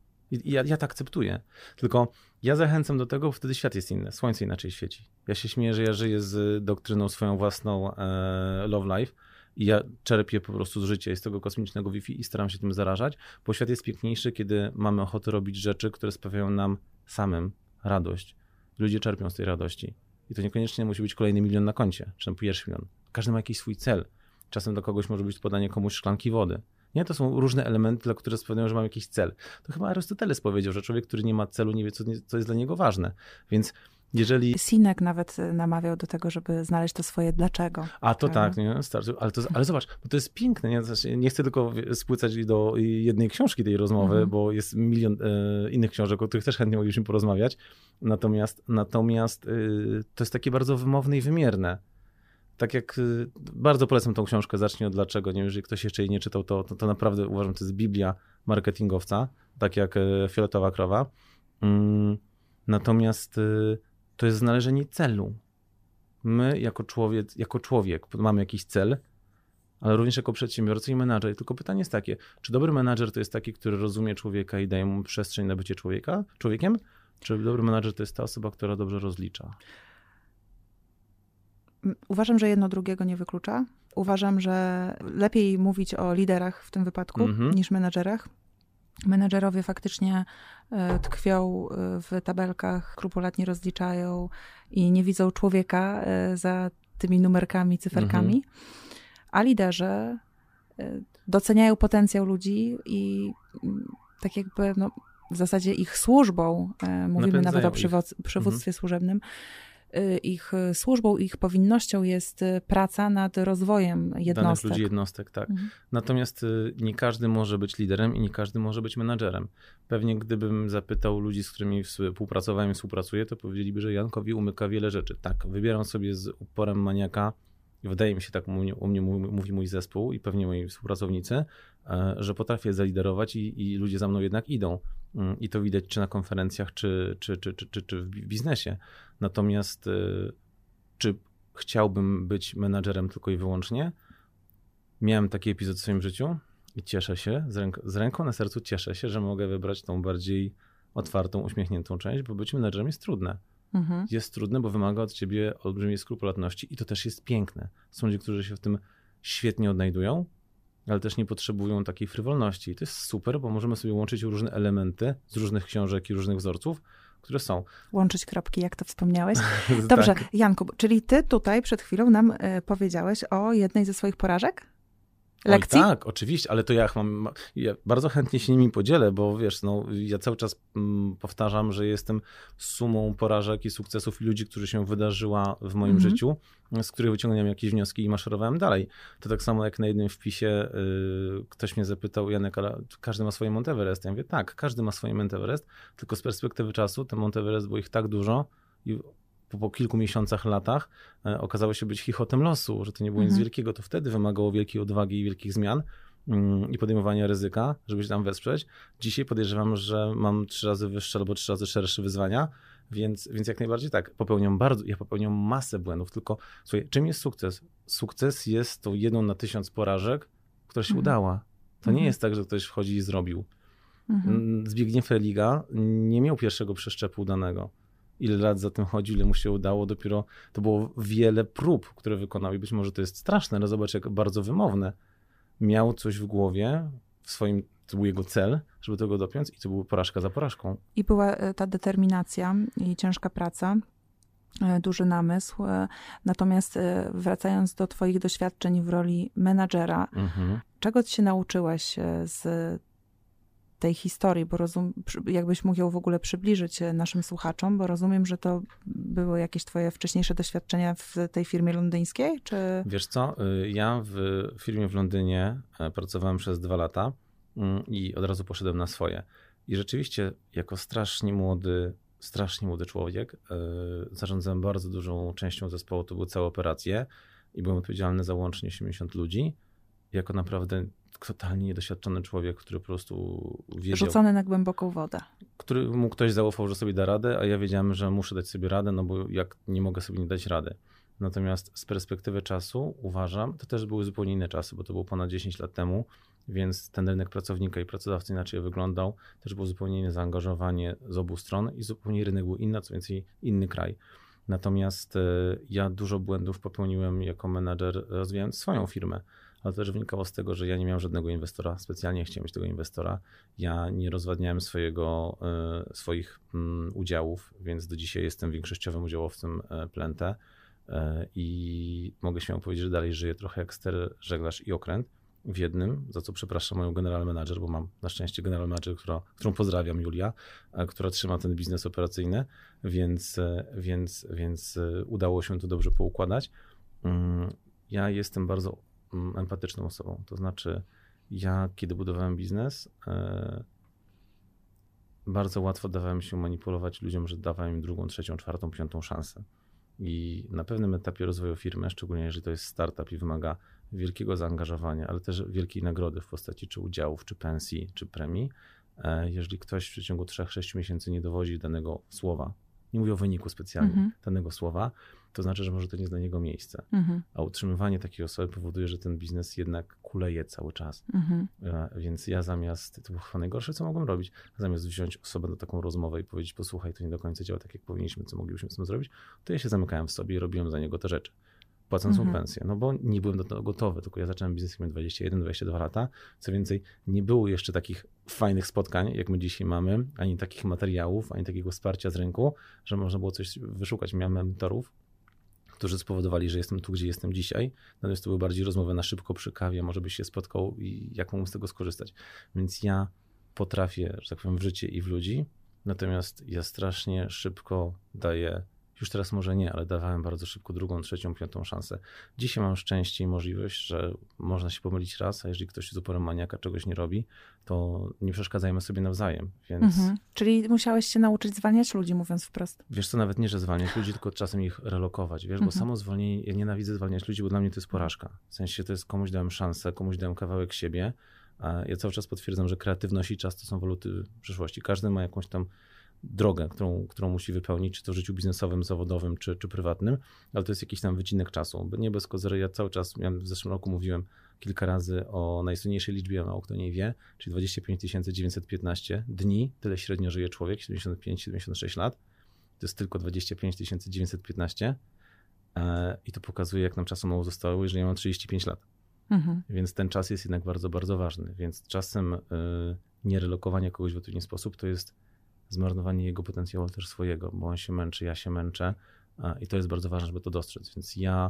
Ja to akceptuję. Tylko ja zachęcam do tego, bo wtedy świat jest inny, słońce inaczej świeci. Ja się śmieję, że ja żyję z doktryną swoją własną Love Life i ja czerpię po prostu z życia i z tego kosmicznego Wi-Fi i staram się tym zarażać, bo świat jest piękniejszy, kiedy mamy ochotę robić rzeczy, które sprawiają nam samym radość. Ludzie czerpią z tej radości. I to niekoniecznie musi być kolejny milion na koncie, czy tam pierwszy milion. Każdy ma jakiś swój cel. Czasem dla kogoś może być podanie komuś szklanki wody. Nie, to są różne elementy, dla których sprawiają, że mam jakiś cel. To chyba Arystoteles powiedział, że człowiek, który nie ma celu, nie wie, co jest dla niego ważne. Więc jeżeli... Sinek nawet namawiał do tego, żeby znaleźć to swoje dlaczego. A to tak, nie? Starczy. Ale zobacz, bo to jest piękne. Nie chcę tylko spłycać do jednej książki tej rozmowy, bo jest milion innych książek, o których też chętnie moglibyśmy porozmawiać. Natomiast to jest takie bardzo wymowne i wymierne. Tak jak bardzo polecam tą książkę, zacznij od dlaczego. Nie wiem, jeżeli ktoś jeszcze jej nie czytał, to naprawdę uważam, to jest Biblia marketingowca, tak jak Fioletowa krowa. Natomiast to jest znalezienie celu. My jako człowiek mamy jakiś cel, ale również jako przedsiębiorcy i menadżer. Tylko pytanie jest takie, czy dobry menadżer to jest taki, który rozumie człowieka i daje mu przestrzeń na bycie człowiekiem? Czy dobry menadżer to jest ta osoba, która dobrze rozlicza? Uważam, że jedno drugiego nie wyklucza. Uważam, że lepiej mówić o liderach w tym wypadku niż menadżerach. Menadżerowie faktycznie tkwią w tabelkach, skrupulatnie rozliczają i nie widzą człowieka za tymi numerkami, cyferkami, a liderzy doceniają potencjał ludzi i tak jakby w zasadzie ich służbą, mówimy nawet o przywództwie służebnym, ich służbą, ich powinnością jest praca nad rozwojem jednostek. Danych ludzi, jednostek, tak. Natomiast nie każdy może być liderem i nie każdy może być menadżerem. Pewnie gdybym zapytał ludzi, z którymi współpracowałem i współpracuję, to powiedzieliby, że Jankowi umyka wiele rzeczy. Tak, wybieram sobie z uporem maniaka i wydaje mi się, tak u mnie mówi mój zespół i pewnie moi współpracownicy, że potrafię zaliderować i ludzie za mną jednak idą. I to widać czy na konferencjach, czy w biznesie. Natomiast czy chciałbym być menadżerem tylko i wyłącznie? Miałem taki epizod w swoim życiu i cieszę się, z ręką na sercu cieszę się, że mogę wybrać tą bardziej otwartą, uśmiechniętą część, bo być menadżerem jest trudne. Jest trudne, bo wymaga od ciebie olbrzymiej skrupulatności i to też jest piękne. Są ludzie, którzy się w tym świetnie odnajdują, ale też nie potrzebują takiej frywolności. I to jest super, bo możemy sobie łączyć różne elementy z różnych książek i różnych wzorców, które są. Łączyć kropki, jak to wspomniałeś. Dobrze, tak. Janku, czyli ty tutaj przed chwilą nam powiedziałeś o jednej ze swoich porażek? Lekcji? Oj, tak, oczywiście, ale to ja bardzo chętnie się nimi podzielę, bo wiesz, ja cały czas powtarzam, że jestem sumą porażek i sukcesów i ludzi, którzy się wydarzyła w moim życiu, z których wyciągnąłem jakieś wnioski i maszerowałem dalej. To tak samo jak na jednym wpisie ktoś mnie zapytał, Janek, ale każdy ma swoje Mount Everest. Ja mówię, tak, każdy ma swoje Mount Everest, tylko z perspektywy czasu ten Mount Everest, było ich tak dużo i po kilku miesiącach, latach okazało się być chichotem losu, że to nie było nic wielkiego, to wtedy wymagało wielkiej odwagi i wielkich zmian i podejmowania ryzyka, żeby się tam wesprzeć. Dzisiaj podejrzewam, że mam 3 razy wyższe albo 3 razy szersze wyzwania Więc jak najbardziej tak, ja popełniam masę błędów, tylko słuchaj, czym jest sukces? Sukces jest tą 1 na 1000 porażek, która się udała. To nie jest tak, że ktoś wchodzi i zrobił. Zbigniew Religa nie miał pierwszego przeszczepu udanego. Ile lat za tym chodził, ile mu się udało, dopiero to było wiele prób, które wykonał i być może to jest straszne, ale zobacz jak bardzo wymowne. Miał coś w głowie, to był jego cel, żeby tego dopiąć i to była porażka za porażką. I była ta determinacja i ciężka praca, duży namysł. Natomiast wracając do twoich doświadczeń w roli menadżera, czego ty się nauczyłeś z tej historii, bo jakbyś mógł ją w ogóle przybliżyć naszym słuchaczom, bo rozumiem, że to były jakieś twoje wcześniejsze doświadczenia w tej firmie londyńskiej, czy... Wiesz co, ja w firmie w Londynie pracowałem przez 2 lata i od razu poszedłem na swoje. I rzeczywiście jako strasznie młody człowiek zarządzałem bardzo dużą częścią zespołu, to były całe operacje i byłem odpowiedzialny za łącznie 80 ludzi. Jako naprawdę totalnie niedoświadczony człowiek, który po prostu wiedział... Rzucony na głęboką wodę. Któremu ktoś zaufał, że sobie da radę, a ja wiedziałem, że muszę dać sobie radę, no bo jak nie mogę sobie nie dać rady. Natomiast z perspektywy czasu uważam, to też były zupełnie inne czasy, bo to było ponad 10 lat temu, więc ten rynek pracownika i pracodawcy inaczej wyglądał. Też było zupełnie inne zaangażowanie z obu stron i zupełnie rynek był inny, co więcej inny kraj. Natomiast ja dużo błędów popełniłem jako menadżer, rozwijając swoją firmę. Ale to też wynikało z tego, że ja nie miałem żadnego inwestora, specjalnie chciałem mieć tego inwestora. Ja nie rozwadniałem swoich udziałów, więc do dzisiaj jestem większościowym udziałowcem Plente i mogę śmiało powiedzieć, że dalej żyję trochę jak ster, żeglarz i okręt w jednym, za co przepraszam moją general manager, bo mam na szczęście general manager, którą pozdrawiam, Julia, która trzyma ten biznes operacyjny, więc udało się to dobrze poukładać. Ja jestem bardzo empatyczną osobą. To znaczy, ja kiedy budowałem biznes, bardzo łatwo dawałem się manipulować ludziom, że dawałem im 2., 3., 4., 5. szansę. I na pewnym etapie rozwoju firmy, szczególnie jeżeli to jest startup i wymaga wielkiego zaangażowania, ale też wielkiej nagrody w postaci czy udziałów, czy pensji, czy premii, jeżeli ktoś w przeciągu 3-6 miesięcy nie dowodzi danego słowa, nie mówię o wyniku specjalnie, danego słowa, to znaczy, że może to nie jest dla niego miejsce. A utrzymywanie takiej osoby powoduje, że ten biznes jednak kuleje cały czas. Więc ja to było chyba najgorsze, co mogłem robić, zamiast wziąć osobę na taką rozmowę i powiedzieć, posłuchaj, to nie do końca działa tak, jak powinniśmy, co moglibyśmy z tym zrobić, to ja się zamykałem w sobie i robiłem za niego te rzeczy, płacąc mu pensję. No bo nie byłem do tego gotowy, tylko ja zacząłem biznes, miałem 21-22 lata. Co więcej, nie było jeszcze takich fajnych spotkań, jak my dzisiaj mamy, ani takich materiałów, ani takiego wsparcia z rynku, że można było coś wyszukać. Miałem mentorów, którzy spowodowali, że jestem tu, gdzie jestem dzisiaj. Natomiast to były bardziej rozmowy na szybko przy kawie, może byś się spotkał i jak mógł z tego skorzystać. Więc ja potrafię, że tak powiem, w życie i w ludzi, natomiast ja strasznie szybko daję, już teraz może nie, ale dawałem bardzo szybko 2., 3., 5. szansę. Dzisiaj mam szczęście i możliwość, że można się pomylić raz, a jeżeli ktoś z uporem maniaka czegoś nie robi, to nie przeszkadzajmy sobie nawzajem. Więc... Czyli musiałeś się nauczyć zwalniać ludzi, mówiąc wprost. Wiesz co, nawet nie, że zwalniać ludzi, tylko czasem ich relokować, wiesz, bo samo zwolnienie, ja nienawidzę zwalniać ludzi, bo dla mnie to jest porażka. W sensie to jest komuś dałem szansę, komuś dałem kawałek siebie, a ja cały czas potwierdzam, że kreatywność i czas to są waluty przyszłości. Każdy ma jakąś tam drogę, którą musi wypełnić, czy to w życiu biznesowym, zawodowym, czy prywatnym, ale to jest jakiś tam wycinek czasu. Nie bez kozery, ja cały czas, w zeszłym roku mówiłem kilka razy o najsłynniejszej liczbie, mało kto nie wie, czyli 25 915 dni, tyle średnio żyje człowiek, 75-76 lat, to jest tylko 25 915 i to pokazuje, jak nam czasu mało zostało, jeżeli ja mam 35 lat. Więc ten czas jest jednak bardzo, bardzo ważny, więc czasem nie relokowanie kogoś w odpowiedni sposób to jest zmarnowanie jego potencjału, też swojego, bo on się męczy, ja się męczę i to jest bardzo ważne, żeby to dostrzec. Więc ja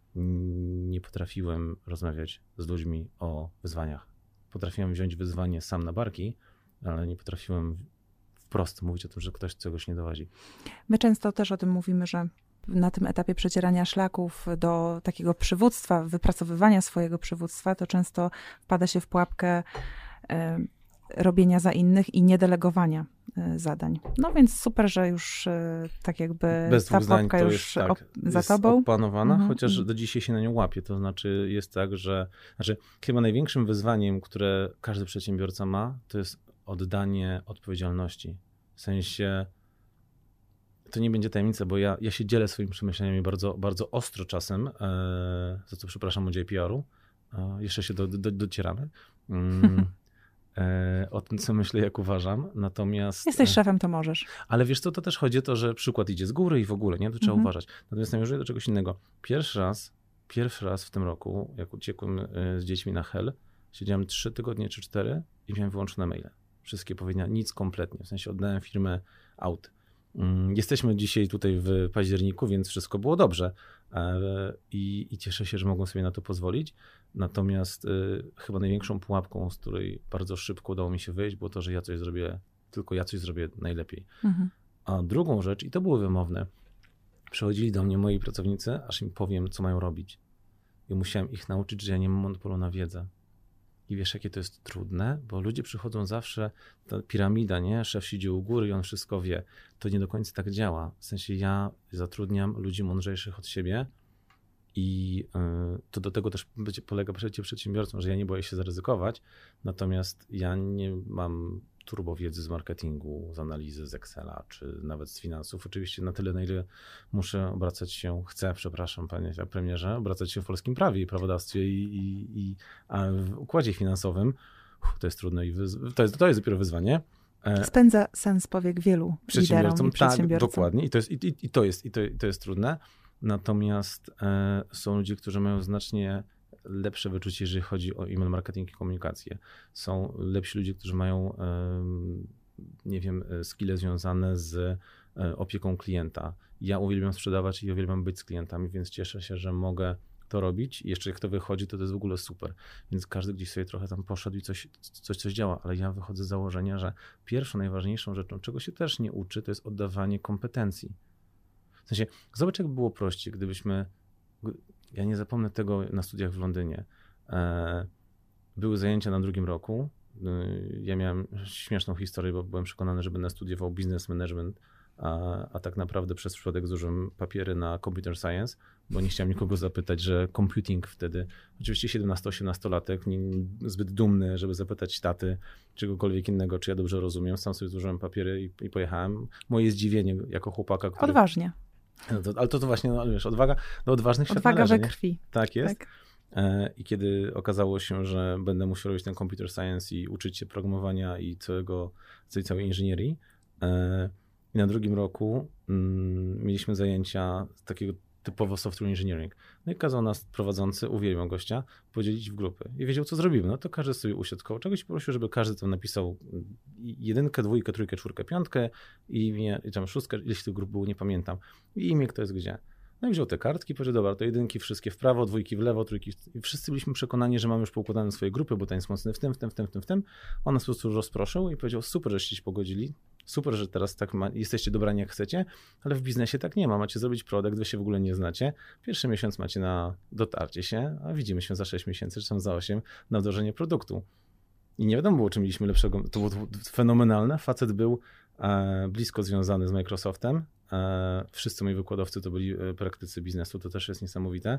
nie potrafiłem rozmawiać z ludźmi o wyzwaniach. Potrafiłem wziąć wyzwanie sam na barki, ale nie potrafiłem wprost mówić o tym, że ktoś czegoś nie dowodzi. My często też o tym mówimy, że na tym etapie przecierania szlaków do takiego przywództwa, wypracowywania swojego przywództwa, to często wpada się w pułapkę robienia za innych i niedelegowania zadań. No więc super, że już tak jakby bez ta pułapka już tak, za jest tobą. opanowana, chociaż do dzisiaj się na nią łapie. To znaczy jest tak, że chyba największym wyzwaniem, które każdy przedsiębiorca ma, to jest oddanie odpowiedzialności. W sensie to nie będzie tajemnica, bo ja się dzielę swoimi przemyśleniami bardzo, bardzo ostro czasem, za co przepraszam od JPR-u. Jeszcze się docieramy. O tym, co myślę, jak uważam. Natomiast... Jesteś szefem, to możesz. Ale wiesz co, to też chodzi o to, że przykład idzie z góry i w ogóle, nie? To trzeba uważać. Natomiast nawiązuję do czegoś innego. Pierwszy raz w tym roku, jak uciekłem z dziećmi na Hel, siedziałem 3 tygodnie czy 4 i miałem wyłączone maile. Wszystkie powiedzenia, nic kompletnie. W sensie oddałem firmę out. Jesteśmy dzisiaj tutaj w październiku, więc wszystko było dobrze i cieszę się, że mogą sobie na to pozwolić. Natomiast chyba największą pułapką, z której bardzo szybko udało mi się wyjść, było to, że tylko ja coś zrobię najlepiej. A drugą rzecz, i to było wymowne, przychodzili do mnie moi pracownicy, aż im powiem, co mają robić. I musiałem ich nauczyć, że ja nie mam monopolu na wiedzę. I wiesz, jakie to jest trudne? Bo ludzie przychodzą zawsze, ta piramida, nie? Szef siedzi u góry i on wszystko wie. To nie do końca tak działa. W sensie ja zatrudniam ludzi mądrzejszych od siebie i to do tego też polega bycie przedsiębiorcą, że ja nie boję się zaryzykować, natomiast ja nie mam turbo wiedzy z marketingu, z analizy, z Excela, czy nawet z finansów. Oczywiście na tyle, na ile chcę, panie premierze, obracać się w polskim prawie i prawodawstwie a w układzie finansowym. To jest trudne i to jest dopiero wyzwanie. Spędza sens powiek wielu liderom i przedsiębiorcom. Tak, dokładnie. I to jest trudne. Natomiast są ludzie, którzy mają znacznie lepsze wyczucie, jeżeli chodzi o e-mail marketing i komunikację. Są lepsi ludzie, którzy mają, skille związane z opieką klienta. Ja uwielbiam sprzedawać i uwielbiam być z klientami, więc cieszę się, że mogę to robić. I jeszcze jak to wychodzi, to jest w ogóle super. Więc każdy gdzieś sobie trochę tam poszedł i coś działa, ale ja wychodzę z założenia, że pierwszą, najważniejszą rzeczą, czego się też nie uczy, to jest oddawanie kompetencji. W sensie, zobacz, jak było prościej, ja nie zapomnę tego na studiach w Londynie. Były zajęcia na 2. roku. Ja miałem śmieszną historię, bo byłem przekonany, że będę studiował business management, a tak naprawdę przez przypadek zużyłem papiery na computer science, bo nie chciałem nikogo zapytać, że computing wtedy, oczywiście 17-18-latek, zbyt dumny, żeby zapytać taty, czegokolwiek innego, czy ja dobrze rozumiem. Sam sobie złożyłem papiery i pojechałem. Moje zdziwienie jako chłopaka, który... Odważnie. Ale to właśnie, wiesz, odwaga do odważnych świat Odwaga należy, we krwi. Tak jest. Tak. I kiedy okazało się, że będę musiał robić ten computer science i uczyć się programowania i całej inżynierii, i na 2. roku mieliśmy zajęcia takiego typowo software engineering. No i kazał nas prowadzący, uwielbiam gościa, podzielić w grupy. I wiedział, co zrobimy. No to każdy sobie usiadł koło czegoś i prosił, żeby każdy tam napisał 1, 2, 3, 4, 5 i imię, i tam 6, ileś tych grup było, nie pamiętam. I imię, kto jest gdzie. No i wziął te kartki, powiedział, dobra, to 1 wszystkie w prawo, 2 w lewo, 3 i wszyscy byliśmy przekonani, że mamy już poukładane swoje grupy, bo ten jest mocny w tym. On nas po prostu rozproszył i powiedział, super, żeście się pogodzili, super, że teraz tak jesteście dobrani jak chcecie, ale w biznesie tak nie ma. Macie zrobić produkt, wy się w ogóle nie znacie. Pierwszy miesiąc macie na dotarcie się, a widzimy się za 6 miesięcy, czy tam za 8 na wdrożenie produktu. I nie wiadomo było, czy mieliśmy lepszego. To było fenomenalne. Facet był blisko związany z Microsoftem. Wszyscy moi wykładowcy to byli praktycy biznesu, to też jest niesamowite.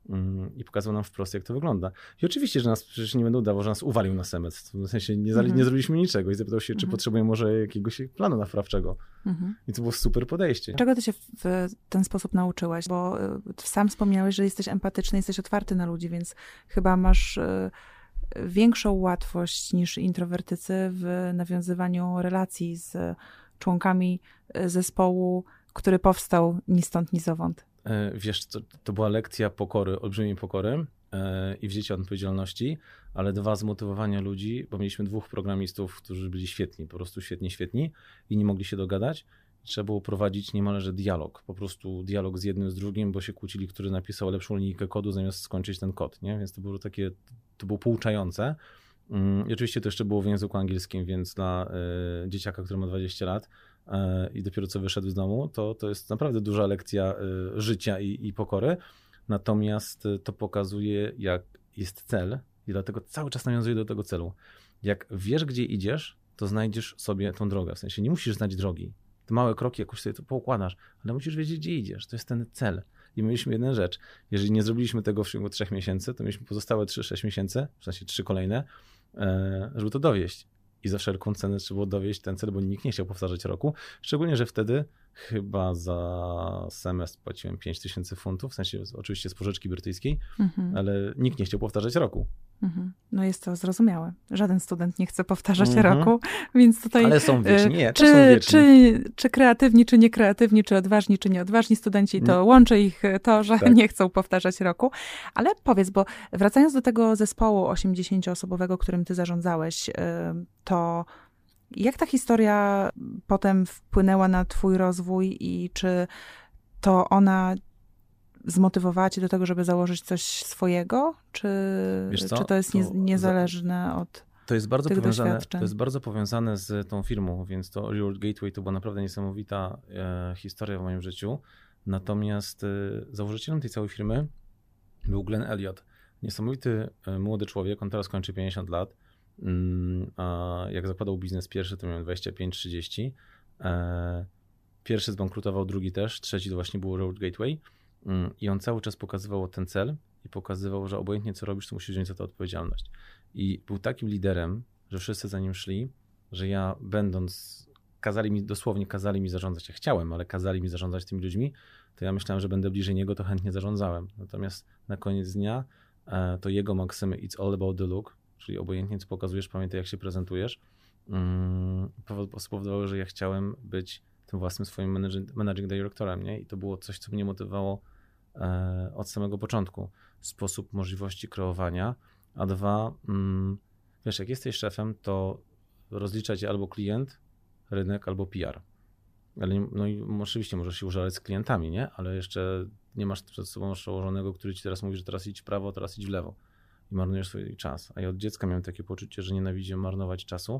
I pokazał nam wprost, jak to wygląda. I oczywiście, że nas przecież nie będę udawał, że nas uwalił na semestr. W sensie nie zrobiliśmy niczego i zapytał się, czy potrzebujemy może jakiegoś planu naprawczego. I to było super podejście. Czego ty się w ten sposób nauczyłeś? Bo sam wspomniałeś, że jesteś empatyczny, jesteś otwarty na ludzi, więc chyba masz większą łatwość niż introwertycy w nawiązywaniu relacji z członkami zespołu, który powstał ni stąd, ni zowąd. Wiesz, to była lekcja pokory, olbrzymiej pokory i wzięcia odpowiedzialności, ale 2, zmotywowania ludzi, bo mieliśmy 2 programistów, którzy byli świetni, po prostu świetni i nie mogli się dogadać. Trzeba było prowadzić niemalże dialog, po prostu dialog z jednym, z drugim, bo się kłócili, który napisał lepszą linijkę kodu zamiast skończyć ten kod, nie? Więc to było pouczające. I oczywiście to jeszcze było w języku angielskim, więc dla dzieciaka, który ma 20 lat i dopiero co wyszedł z domu, to jest naprawdę duża lekcja życia i pokory. Natomiast to pokazuje, jak jest cel i dlatego cały czas nawiązuję do tego celu. Jak wiesz, gdzie idziesz, to znajdziesz sobie tą drogę. W sensie nie musisz znać drogi. Te małe kroki jakoś sobie to poukładasz, ale musisz wiedzieć, gdzie idziesz. To jest ten cel. I mieliśmy jedną rzecz. Jeżeli nie zrobiliśmy tego w ciągu 3 miesięcy, to mieliśmy pozostałe 3-6 miesięcy, w sensie 3 kolejne, żeby to dowieść. I za wszelką cenę trzeba było dowieść ten cel, bo nikt nie chciał powtarzać roku. Szczególnie, że wtedy chyba za semestr płaciłem 5000 funtów, w sensie oczywiście z pożyczki brytyjskiej, ale nikt nie chciał powtarzać roku. No jest to zrozumiałe. Żaden student nie chce powtarzać roku, więc tutaj... Ale są wieczni, nie, to są wieczni. Czy kreatywni, czy niekreatywni, czy odważni, czy nieodważni studenci, to łączy ich to, że nie chcą powtarzać roku. Ale powiedz, bo wracając do tego zespołu 80-osobowego, którym ty zarządzałeś, to jak ta historia potem wpłynęła na twój rozwój i czy to ona zmotywowała cię do tego, żeby założyć coś swojego? Czy to jest niezależne od tych doświadczeń? To jest bardzo powiązane z tą firmą, więc to Reward Gateway to była naprawdę niesamowita historia w moim życiu. Natomiast założycielem tej całej firmy był Glenn Elliot. Niesamowity młody człowiek, on teraz kończy 50 lat. A jak zakładał biznes pierwszy, to miał 25-30. Pierwszy zbankrutował, drugi też, trzeci to właśnie był Reward Gateway. I on cały czas pokazywał ten cel i pokazywał, że obojętnie co robisz, to musisz wziąć za to odpowiedzialność. I był takim liderem, że wszyscy za nim szli, że ja dosłownie kazali mi zarządzać. Ja chciałem, ale kazali mi zarządzać tymi ludźmi, to ja myślałem, że będę bliżej niego, to chętnie zarządzałem. Natomiast na koniec dnia to jego maksymy It's all about the look, czyli obojętnie co pokazujesz, pamiętaj jak się prezentujesz, spowodowały, że ja chciałem być tym własnym swoim managing directorem, nie? I to było coś, co mnie motywowało od samego początku. Sposób możliwości kreowania, a dwa, wiesz, jak jesteś szefem, to rozlicza cię albo klient, rynek, albo PR. Ale no i oczywiście możesz się użalać z klientami, nie? Ale jeszcze nie masz przed sobą przełożonego, który ci teraz mówi, że teraz idź w prawo, teraz idź w lewo. I marnujesz swój czas. A ja od dziecka miałem takie poczucie, że nienawidzę marnować czasu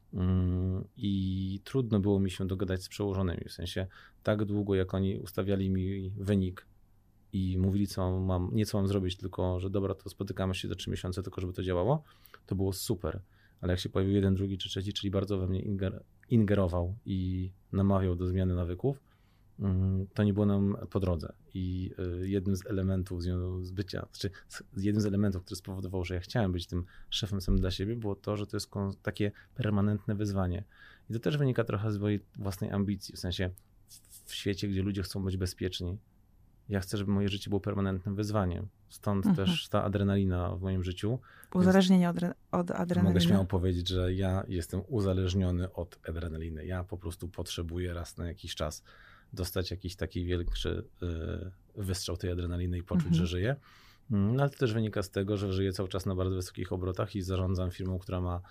i trudno było mi się dogadać z przełożonymi. W sensie tak długo, jak oni ustawiali mi wynik i mówili, nie co mam zrobić, tylko że dobra, to spotykamy się za 3 miesiące, tylko żeby to działało, to było super. Ale jak się pojawił jeden, drugi czy trzeci, czyli bardzo we mnie ingerował i namawiał do zmiany nawyków, to nie było nam po drodze. I jednym z elementów jednym z elementów, który spowodował, że ja chciałem być tym szefem samym dla siebie, było to, że to jest takie permanentne wyzwanie. I to też wynika trochę z mojej własnej ambicji, w sensie w świecie, gdzie ludzie chcą być bezpieczni. Ja chcę, żeby moje życie było permanentnym wyzwaniem. Stąd też ta adrenalina w moim życiu. Uzależnienie od adrenaliny. Mogę śmiało powiedzieć, że ja jestem uzależniony od adrenaliny. Ja po prostu potrzebuję raz na jakiś czas dostać jakiś taki większy wystrzał tej adrenaliny i poczuć, że żyję. No, ale to też wynika z tego, że żyję cały czas na bardzo wysokich obrotach i zarządzam firmą, która ma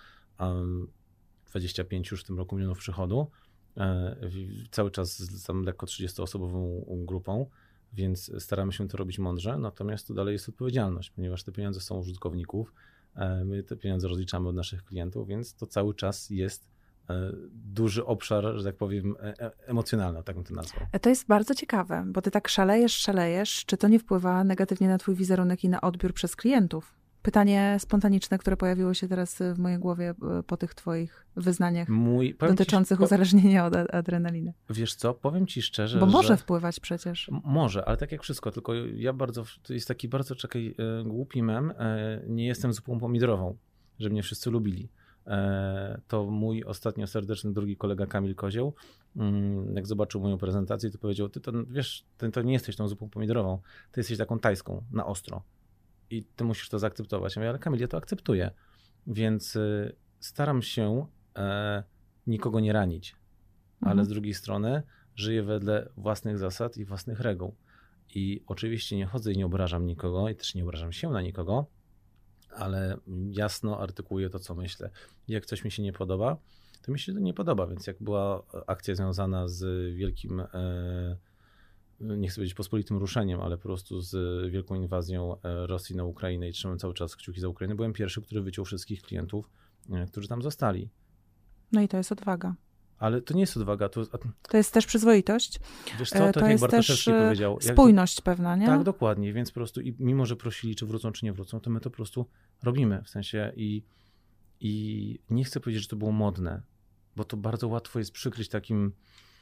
25 już w tym roku milionów przychodu. Cały czas z tam lekko 30-osobową grupą, więc staramy się to robić mądrze, natomiast to dalej jest odpowiedzialność, ponieważ te pieniądze są użytkowników, my te pieniądze rozliczamy od naszych klientów, więc to cały czas jest duży obszar, że tak powiem, emocjonalny, tak bym to nazwał. To jest bardzo ciekawe, bo ty tak szalejesz. Czy to nie wpływa negatywnie na twój wizerunek i na odbiór przez klientów? Pytanie spontaniczne, które pojawiło się teraz w mojej głowie po tych twoich wyznaniach dotyczących uzależnienia od adrenaliny. Wiesz co, powiem ci szczerze, bo może wpływać przecież. Może, ale tak jak wszystko, tylko ja to jest taki bardzo, głupi mem, nie jestem zupą pomidorową, że mnie wszyscy lubili. To mój ostatnio serdeczny drugi kolega Kamil Kozioł, jak zobaczył moją prezentację, to powiedział, ty to nie jesteś tą zupą pomidorową, ty jesteś taką tajską, na ostro. I ty musisz to zaakceptować. Ja mówię, ale Kamil, ja to akceptuję. Więc staram się nikogo nie ranić. Ale z drugiej strony żyję wedle własnych zasad i własnych reguł. I oczywiście nie chodzę i nie obrażam nikogo i też nie obrażam się na nikogo, ale jasno artykułuję to, co myślę. Jak coś mi się nie podoba, to mi się to nie podoba. Więc jak była akcja związana z wielkim nie chcę powiedzieć pospolitym ruszeniem, ale po prostu z wielką inwazją Rosji na Ukrainę i trzymam cały czas kciuki za Ukrainę. Byłem pierwszy, który wyciął wszystkich klientów, którzy tam zostali. No i to jest odwaga. Ale to nie jest odwaga. To jest też przyzwoitość. Wiesz co, to jak Bartoszewski powiedział. Spójność pewna, nie? Tak, dokładnie. Więc po prostu mimo, że prosili, czy wrócą, czy nie wrócą, to my to po prostu robimy. W sensie i nie chcę powiedzieć, że to było modne, bo to bardzo łatwo jest przykryć takim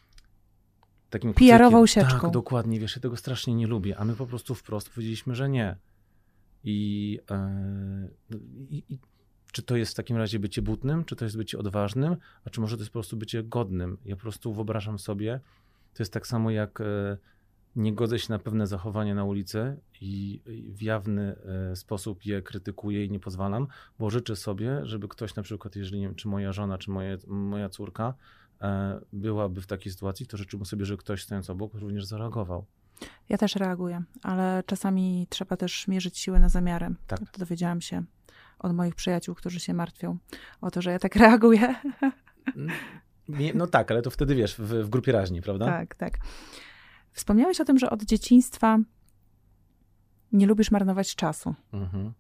PR-ową sieczką. Tak, dokładnie, wiesz, ja tego strasznie nie lubię, a my po prostu wprost powiedzieliśmy, że nie. I czy to jest w takim razie bycie butnym, czy to jest bycie odważnym, a czy może to jest po prostu bycie godnym. Ja po prostu wyobrażam sobie, To jest tak samo jak nie godzę się na pewne zachowania na ulicy i w jawny sposób je krytykuję i nie pozwalam, bo życzę sobie, żeby ktoś na przykład, jeżeli nie wiem, czy moja żona, czy moja córka byłaby w takiej sytuacji, to życzyłbym sobie, że ktoś stojąc obok również zareagował. Ja też reaguję, ale czasami trzeba też mierzyć siłę na zamiary. Tak. To dowiedziałam się od moich przyjaciół, którzy się martwią o to, że ja tak reaguję. No tak, ale to wtedy wiesz, w grupie raźni, prawda? Tak, tak. Wspomniałeś o tym, że od dzieciństwa nie lubisz marnować czasu. Mhm.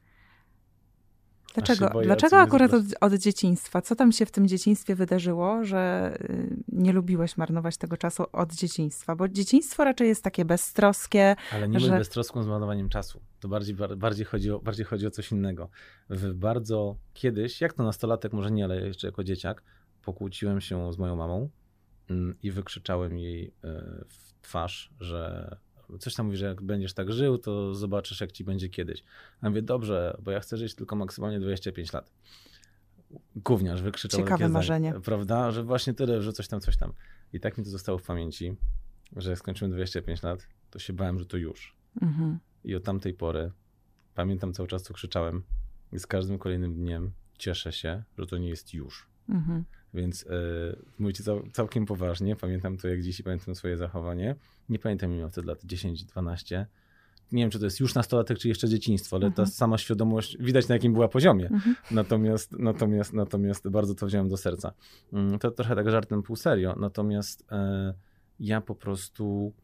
Dlaczego akurat od dzieciństwa? Co tam się w tym dzieciństwie wydarzyło, że nie lubiłeś marnować tego czasu od dzieciństwa? Bo dzieciństwo raczej jest takie beztroskie. Ale nie myl beztroską z marnowaniem czasu. To bardziej chodzi o coś innego. Kiedyś, jak to nastolatek, może nie, ale jeszcze jako dzieciak, pokłóciłem się z moją mamą i wykrzyczałem jej w twarz, że coś tam mówi, że jak będziesz tak żył, to zobaczysz, jak ci będzie kiedyś. A ja mówię, dobrze, bo ja chcę żyć tylko maksymalnie 25 lat. Gówniarz wykrzyczał ciekawe marzenie. Zdanie, prawda? Że właśnie tyle, że coś tam. I tak mi to zostało w pamięci, że jak skończyłem 25 lat, to się bałem, że to już. Mhm. I od tamtej pory pamiętam cały czas, co krzyczałem i z każdym kolejnym dniem cieszę się, że to nie jest już. Mhm. Więc mówicie całkiem poważnie, pamiętam to jak dziś i pamiętam swoje zachowanie. Nie pamiętam, ile miałem wtedy lat 10-12. Nie wiem, czy to jest już nastolatek, czy jeszcze dzieciństwo, ale ta sama świadomość, widać na jakim była poziomie. Natomiast bardzo to wziąłem do serca. To trochę tak żartem pół serio, natomiast ja po prostu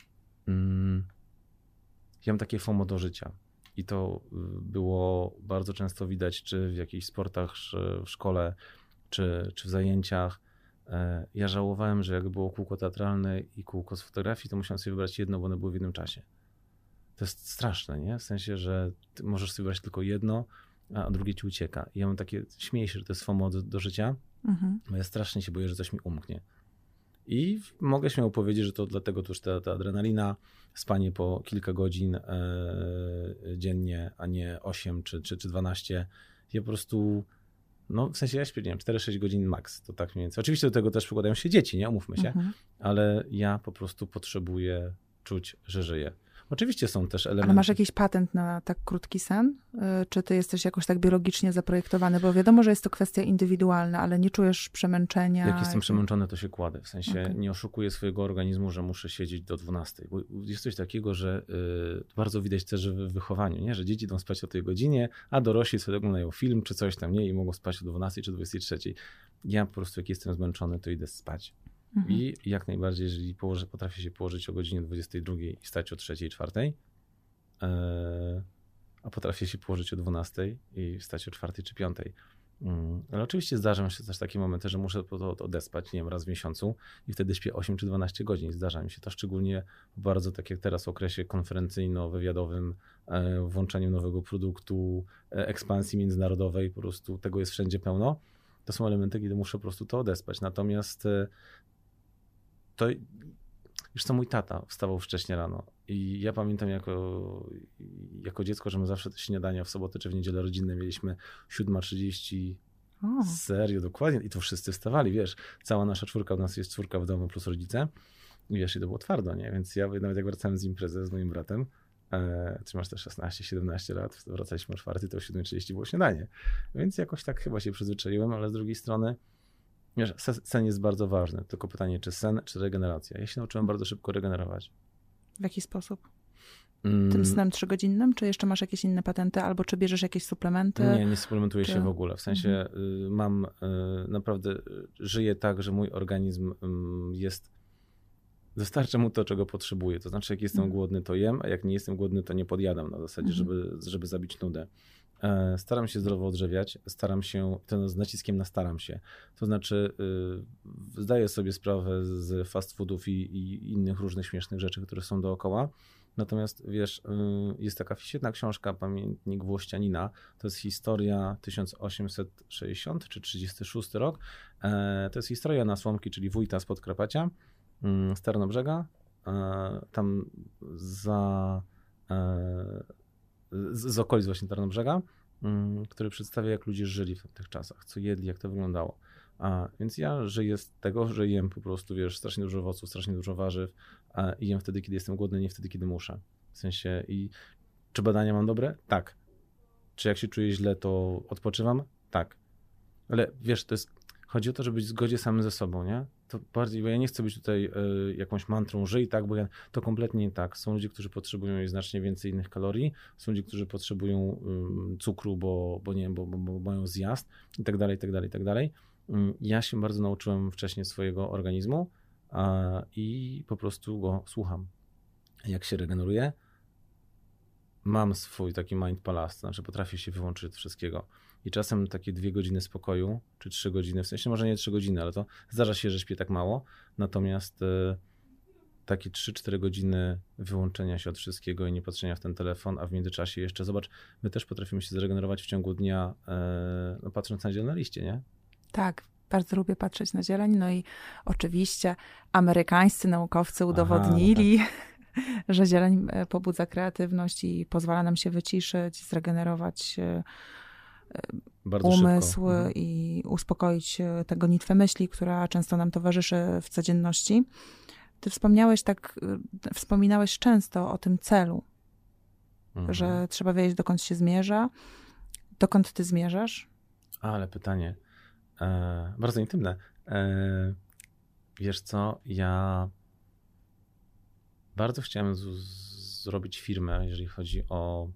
ja mam takie FOMO do życia. I to było bardzo często widać, czy w jakichś sportach, czy w szkole, czy w zajęciach. Ja żałowałem, że jak było kółko teatralne i kółko z fotografii, to musiałem sobie wybrać jedno, bo one były w jednym czasie. To jest straszne, nie? W sensie, że ty możesz sobie wybrać tylko jedno, a drugie ci ucieka. I ja mam takie, śmieję się, że to jest FOMO do życia, bo ja strasznie się boję, że coś mi umknie. I mogę śmiało powiedzieć, że to dlatego też ta adrenalina, spanie po kilka godzin dziennie, a nie 8 czy 12. Ja po prostu... No, w sensie ja śpię, nie wiem, 4-6 godzin max, to tak mniej więcej. Oczywiście do tego też przykładają się dzieci, nie? Umówmy się, ale ja po prostu potrzebuję czuć, że żyję. Oczywiście są też elementy... Ale masz jakiś patent na tak krótki sen? Czy ty jesteś jakoś tak biologicznie zaprojektowany? Bo wiadomo, że jest to kwestia indywidualna, ale nie czujesz przemęczenia? Jak jestem przemęczony, to się kładę. W sensie nie oszukuję swojego organizmu, że muszę siedzieć do 12. Bo jest coś takiego, że bardzo widać też w wychowaniu, nie? Że dzieci idą spać o tej godzinie, a dorośli sobie oglądają film czy coś tam, nie? I mogą spać o 12 czy 23. Ja po prostu jak jestem zmęczony, to idę spać. I jak najbardziej, jeżeli potrafię się położyć o godzinie 22 i wstać o 3, 4, a potrafię się położyć o 12 i wstać o 4 czy 5. Ale oczywiście zdarzają się też takie momenty, że muszę to odespać, nie wiem, raz w miesiącu i wtedy śpię 8 czy 12 godzin. Zdarza mi się to szczególnie w bardzo, tak jak teraz, okresie konferencyjno-wywiadowym, włączaniu nowego produktu, ekspansji międzynarodowej, po prostu tego jest wszędzie pełno. To są elementy, kiedy muszę po prostu to odespać. Natomiast to już co mój tata wstawał wcześnie rano i ja pamiętam jako dziecko, że my zawsze te śniadania w sobotę czy w niedzielę rodzinne mieliśmy 7:30. Serio, dokładnie. I to wszyscy wstawali, wiesz, cała nasza czwórka, u nas jest czwórka w domu plus rodzice i wiesz, i to było twardo, nie? Więc ja nawet jak wracałem z imprezy z moim bratem, ty masz też 16-17 lat, wracaliśmy o 4, to o 7:30 było śniadanie. Więc jakoś tak chyba się przyzwyczaiłem, ale z drugiej strony wiesz, sen jest bardzo ważny, tylko pytanie, czy sen, czy regeneracja. Ja się nauczyłem bardzo szybko regenerować. W jaki sposób? Tym snem 3-godzinnym? Czy jeszcze masz jakieś inne patenty? Albo czy bierzesz jakieś suplementy? Nie suplementuję się w ogóle. W sensie mam, naprawdę żyję tak, że mój organizm jest, wystarczy mu to, czego potrzebuję. To znaczy, jak jestem głodny, to jem, a jak nie jestem głodny, to nie podjadam na zasadzie, żeby zabić nudę. Staram się zdrowo odżywiać, staram się, to z naciskiem na staram się, to znaczy zdaję sobie sprawę z fast foodów i innych różnych śmiesznych rzeczy, które są dookoła, natomiast wiesz, jest taka świetna książka, Pamiętnik Włościanina, to jest historia 1860 czy 36 rok, to jest historia Jana Słomki, czyli wójta z Podkarpacia, z Tarnobrzega, tam z okolic właśnie Tarnobrzega, który przedstawia, jak ludzie żyli w tych czasach, co jedli, jak to wyglądało. Więc ja żyję z tego, że jem po prostu, strasznie dużo owoców, strasznie dużo warzyw i jem wtedy, kiedy jestem głodny, nie wtedy, kiedy muszę. W sensie czy badania mam dobre? Tak. Czy jak się czuję źle, to odpoczywam? Tak. Ale chodzi o to, żeby być w zgodzie samym ze sobą, nie? To bardziej, bo ja nie chcę być tutaj jakąś mantrą, żyj tak, bo to kompletnie nie tak. Są ludzie, którzy potrzebują jeść znacznie więcej innych kalorii, są ludzie, którzy potrzebują cukru, bo nie wiem, bo mają zjazd i tak dalej, i tak dalej, i tak dalej. Ja się bardzo nauczyłem wcześniej swojego organizmu i po prostu go słucham. Jak się regeneruje, mam swój taki mind palace, znaczy potrafię się wyłączyć od wszystkiego. I czasem takie 2 godziny spokoju, czy 3 godziny, w sensie może nie 3 godziny, ale to zdarza się, że śpię tak mało. Natomiast takie 3-4 godziny wyłączenia się od wszystkiego i nie patrzenia w ten telefon, a w międzyczasie jeszcze, zobacz, my też potrafimy się zregenerować w ciągu dnia, patrząc na zielone liście, nie? Tak, bardzo lubię patrzeć na zieleń. No i oczywiście amerykańscy naukowcy udowodnili, że zieleń pobudza kreatywność i pozwala nam się wyciszyć, zregenerować bardzo umysł i uspokoić tę gonitwę myśli, która często nam towarzyszy w codzienności. Ty wspominałeś często o tym celu, że trzeba wiedzieć, dokąd się zmierza. Dokąd ty zmierzasz? Ale pytanie bardzo intymne. Wiesz co, ja bardzo chciałem zrobić firmę, jeżeli chodzi o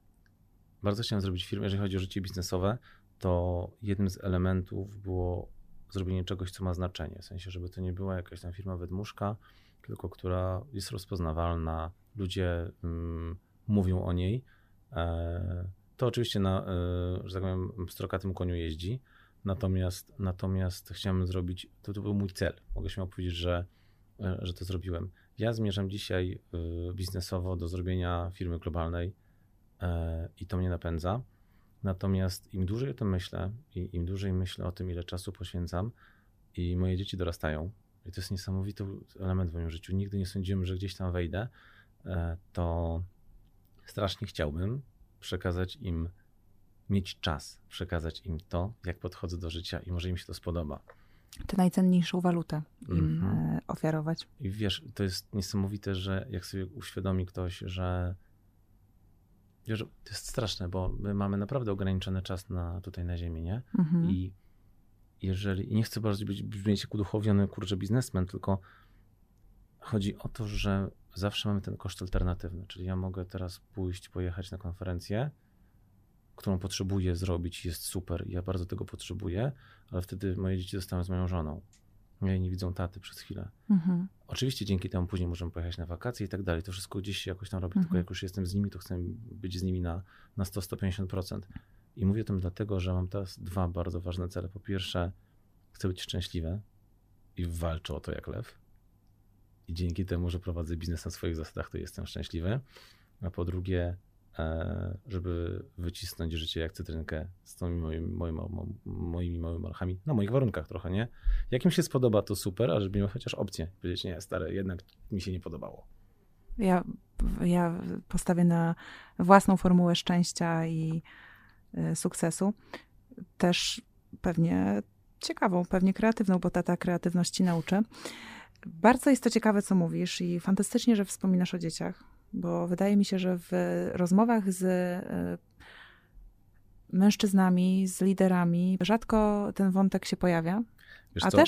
życie biznesowe, to jednym z elementów było zrobienie czegoś, co ma znaczenie. W sensie, żeby to nie była jakaś tam firma wydmuszka, tylko która jest rozpoznawalna, ludzie mówią o niej. To oczywiście że tak powiem, pstrokatym koniu jeździ, natomiast chciałem zrobić, to był mój cel. Mogę śmiało powiedzieć, że to zrobiłem. Ja zmierzam dzisiaj biznesowo do zrobienia firmy globalnej i to mnie napędza. Natomiast im dłużej o tym myślę i im dłużej myślę o tym, ile czasu poświęcam i moje dzieci dorastają, i to jest niesamowity element w moim życiu. Nigdy nie sądziłem, że gdzieś tam wejdę, to strasznie chciałbym mieć czas, przekazać im to, jak podchodzę do życia i może im się to spodoba. Tę najcenniejszą walutę im ofiarować. I wiesz, to jest niesamowite, że jak sobie uświadomi ktoś, że to jest straszne, bo my mamy naprawdę ograniczony czas tutaj na ziemi, nie? I nie chcę bardzo brzmieć jak uduchowiony, biznesmen, tylko chodzi o to, że zawsze mamy ten koszt alternatywny, czyli ja mogę teraz pojechać na konferencję, którą potrzebuję zrobić, jest super, ja bardzo tego potrzebuję, ale wtedy moje dzieci zostają z moją żoną. Ja nie widzą taty przez chwilę. Oczywiście dzięki temu później możemy pojechać na wakacje i tak dalej. To wszystko gdzieś się jakoś tam robi, tylko jak już jestem z nimi, to chcę być z nimi na 100-150%. I mówię o tym dlatego, że mam teraz 2 bardzo ważne cele. Po pierwsze, chcę być szczęśliwy i walczę o to jak lew. I dzięki temu, że prowadzę biznes na swoich zasadach, to jestem szczęśliwy. A po drugie, żeby wycisnąć życie jak cytrynkę z tymi moimi małymi malchami, na moich warunkach trochę, nie? Jak im się spodoba, to super, a żeby miał chociaż opcję. Powiedzieć, nie, stary, jednak mi się nie podobało. Ja postawię na własną formułę szczęścia i sukcesu. Też pewnie ciekawą, pewnie kreatywną, bo ta kreatywność ci nauczy. Bardzo jest to ciekawe, co mówisz i fantastycznie, że wspominasz o dzieciach, bo wydaje mi się, że w rozmowach z mężczyznami, z liderami rzadko ten wątek się pojawia. Wiesz a co?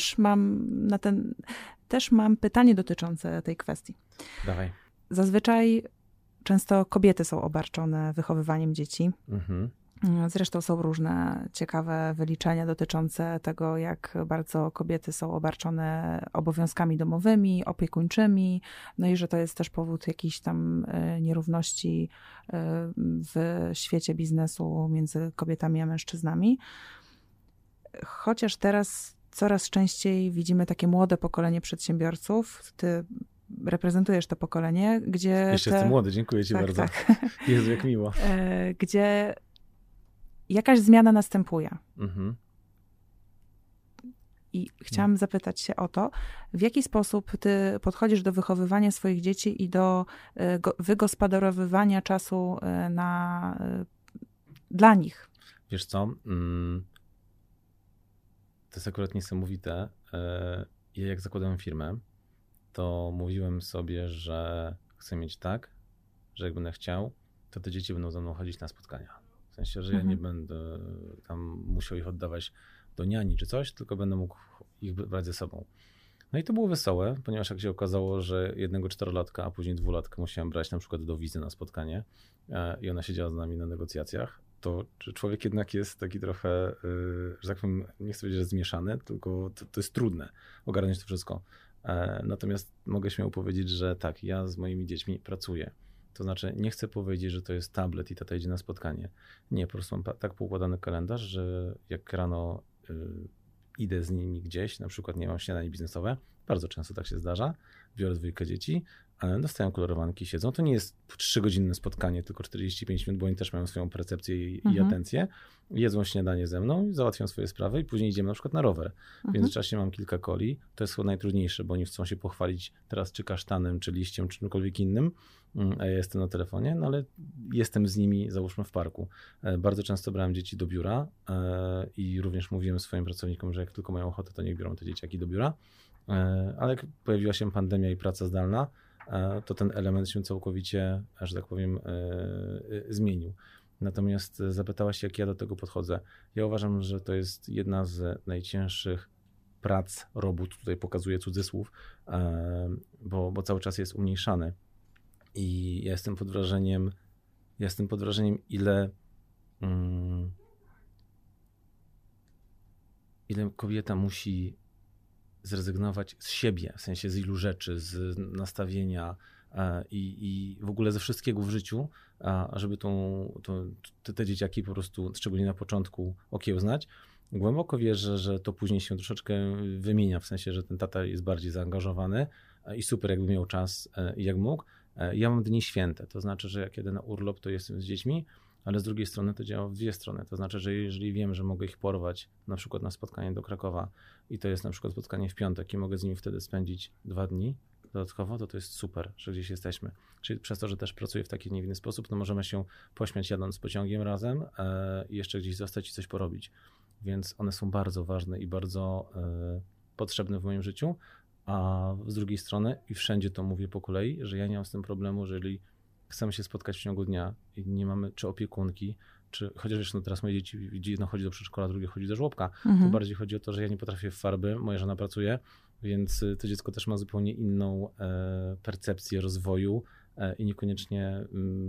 też mam pytanie dotyczące tej kwestii. Dawaj. Zazwyczaj często kobiety są obarczone wychowywaniem dzieci. Zresztą są różne ciekawe wyliczenia dotyczące tego, jak bardzo kobiety są obarczone obowiązkami domowymi, opiekuńczymi, no i że to jest też powód jakichś tam nierówności w świecie biznesu między kobietami a mężczyznami. Chociaż teraz coraz częściej widzimy takie młode pokolenie przedsiębiorców. Ty reprezentujesz to pokolenie, gdzie... Jeszcze jestem młody, dziękuję ci bardzo. Tak. Jezu, jak miło. Gdzie jakaś zmiana następuje. I chciałam zapytać się o to, w jaki sposób ty podchodzisz do wychowywania swoich dzieci i do wygospodarowywania czasu dla nich? Wiesz co? jest akurat niesamowite. Ja jak zakładałem firmę, to mówiłem sobie, że chcę mieć tak, że jak będę chciał, to te dzieci będą ze mną chodzić na spotkania. W sensie, że ja nie będę tam musiał ich oddawać do niani czy coś, tylko będę mógł ich brać ze sobą. No i to było wesołe, ponieważ jak się okazało, że jednego 4-latka, a później 2-latka musiałem brać na przykład do wizy na spotkanie i ona siedziała z nami na negocjacjach, to człowiek jednak jest taki trochę, że tak powiem, nie chcę powiedzieć, że zmieszany, tylko to jest trudne ogarnąć to wszystko. Natomiast mogę śmiało powiedzieć, że tak, ja z moimi dziećmi pracuję. To znaczy nie chcę powiedzieć, że to jest tablet i tata idzie na spotkanie. Nie, po prostu mam tak poukładany kalendarz, że jak rano idę z nimi gdzieś, na przykład nie mam śniadanie biznesowe, bardzo często tak się zdarza, biorę 2 dzieci, dostają kolorowanki, siedzą. To nie jest 3-godzinne spotkanie, tylko 45 minut, bo oni też mają swoją percepcję i atencję. Jedzą śniadanie ze mną, załatwią swoje sprawy i później idziemy na przykład na rower. W międzyczasie mam kilka coli. To jest chyba najtrudniejsze, bo oni chcą się pochwalić teraz czy kasztanem, czy liściem, czy czymkolwiek innym, a ja jestem na telefonie, no ale jestem z nimi, załóżmy, w parku. Bardzo często brałem dzieci do biura i również mówiłem swoim pracownikom, że jak tylko mają ochotę, to niech biorą te dzieciaki do biura. Ale jak pojawiła się pandemia i praca zdalna, to ten element się całkowicie, że tak powiem, zmienił. Natomiast zapytałaś, jak ja do tego podchodzę. Ja uważam, że to jest jedna z najcięższych prac, robót, tutaj pokazuję cudzysłów, bo cały czas jest umniejszany. I ja jestem pod wrażeniem, ile kobieta musi zrezygnować z siebie, w sensie z ilu rzeczy, z nastawienia i w ogóle ze wszystkiego w życiu, żeby te dzieciaki po prostu, szczególnie na początku, okiełznać. Głęboko wierzę, że to później się troszeczkę wymienia, w sensie, że ten tata jest bardziej zaangażowany i super jakby miał czas i jak mógł. Ja mam dni święte, to znaczy, że jak jedę na urlop, to jestem z dziećmi, ale z drugiej strony to działa w 2 strony. To znaczy, że jeżeli wiem, że mogę ich porwać na przykład na spotkanie do Krakowa i to jest na przykład spotkanie w piątek i mogę z nimi wtedy spędzić 2 dni dodatkowo, to jest super, że gdzieś jesteśmy. Czyli przez to, że też pracuję w taki niewinny sposób, to możemy się pośmiać jadąc pociągiem razem i jeszcze gdzieś zostać i coś porobić. Więc one są bardzo ważne i bardzo potrzebne w moim życiu, a z drugiej strony i wszędzie to mówię po kolei, że ja nie mam z tym problemu, jeżeli chcemy się spotkać w ciągu dnia i nie mamy czy opiekunki, czy chociaż jeszcze teraz moje dzieci, jedno chodzi do przedszkola, drugie chodzi do żłobka, to bardziej chodzi o to, że ja nie potrafię w farby, moja żona pracuje, więc to dziecko też ma zupełnie inną percepcję rozwoju i niekoniecznie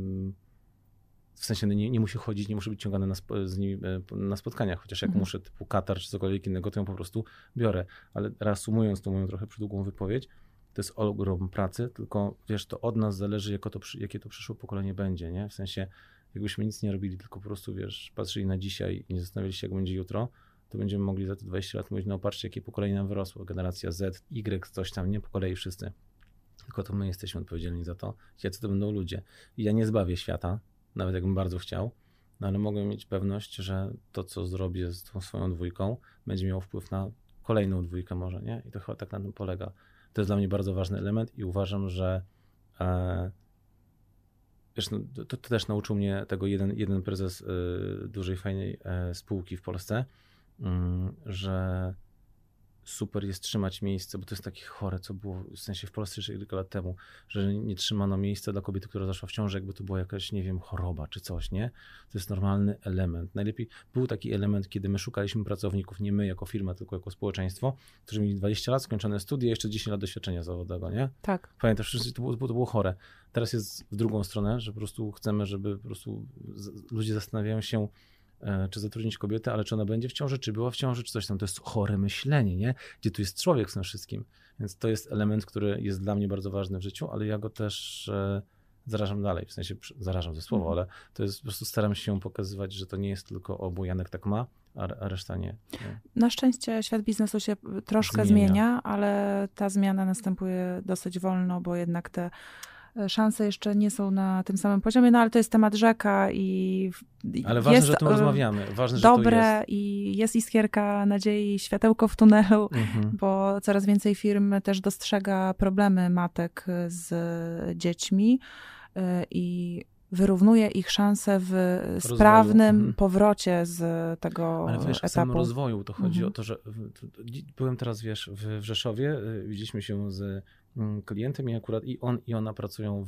w sensie nie musi chodzić, nie muszę być ciągany z nimi na spotkaniach, chociaż jak muszę typu Katar czy cokolwiek innego, to ją po prostu biorę. Ale reasumując tą moją trochę przydługą wypowiedź, to jest ogrom pracy, tylko wiesz, to od nas zależy, jakie to przyszłe pokolenie będzie, nie? W sensie, jakbyśmy nic nie robili, tylko po prostu, wiesz, patrzyli na dzisiaj i nie zastanawiali się, jak będzie jutro, to będziemy mogli za te 20 lat mówić, no patrzcie, jakie pokolenie nam wyrosło, generacja Z, Y, coś tam, nie po kolei wszyscy. Tylko to my jesteśmy odpowiedzialni za to, jacy to będą ludzie. I ja nie zbawię świata, nawet jakbym bardzo chciał, no ale mogę mieć pewność, że to, co zrobię z tą swoją 2, będzie miało wpływ na kolejną 2 może, nie? I to chyba tak na tym polega. To jest dla mnie bardzo ważny element i uważam, że wiesz, no, to też nauczył mnie tego jeden prezes dużej, fajnej spółki w Polsce, że super jest trzymać miejsce, bo to jest takie chore, co było w sensie w Polsce jeszcze kilka lat temu, że nie trzymano miejsca dla kobiety, która zaszła w ciąży, jakby to była jakaś, nie wiem, choroba czy coś, nie? To jest normalny element. Najlepiej był taki element, kiedy my szukaliśmy pracowników, nie my jako firma, tylko jako społeczeństwo, którzy mieli 20 lat, skończone studia, jeszcze 10 lat doświadczenia zawodowego, nie? Tak. Pamiętasz, to było chore. Teraz jest w drugą stronę, że po prostu chcemy, żeby po prostu ludzie zastanawiają się, czy zatrudnić kobietę, ale czy ona będzie w ciąży, czy była w ciąży, czy coś tam. To jest chore myślenie, nie? Gdzie tu jest człowiek w tym wszystkim. Więc to jest element, który jest dla mnie bardzo ważny w życiu, ale ja go też zarażam dalej. W sensie zarażam ze słowa, ale to jest po prostu staram się pokazywać, że to nie jest tylko bo Janek tak ma, a reszta nie. Na szczęście świat biznesu się troszkę zmienia, ale ta zmiana następuje dosyć wolno, bo jednak te szanse jeszcze nie są na tym samym poziomie, no ale to jest temat rzeka i ale ważne, że o tym rozmawiamy. Ważne, dobre, że to jest. I jest iskierka nadziei, światełko w tunelu, bo coraz więcej firm też dostrzega problemy matek z dziećmi i wyrównuje ich szanse w sprawnym powrocie z tego Ale wiesz, etapu. w samym rozwoju to chodzi o to, że byłem teraz, wiesz, w Rzeszowie, widzieliśmy się z klientem i on i ona pracują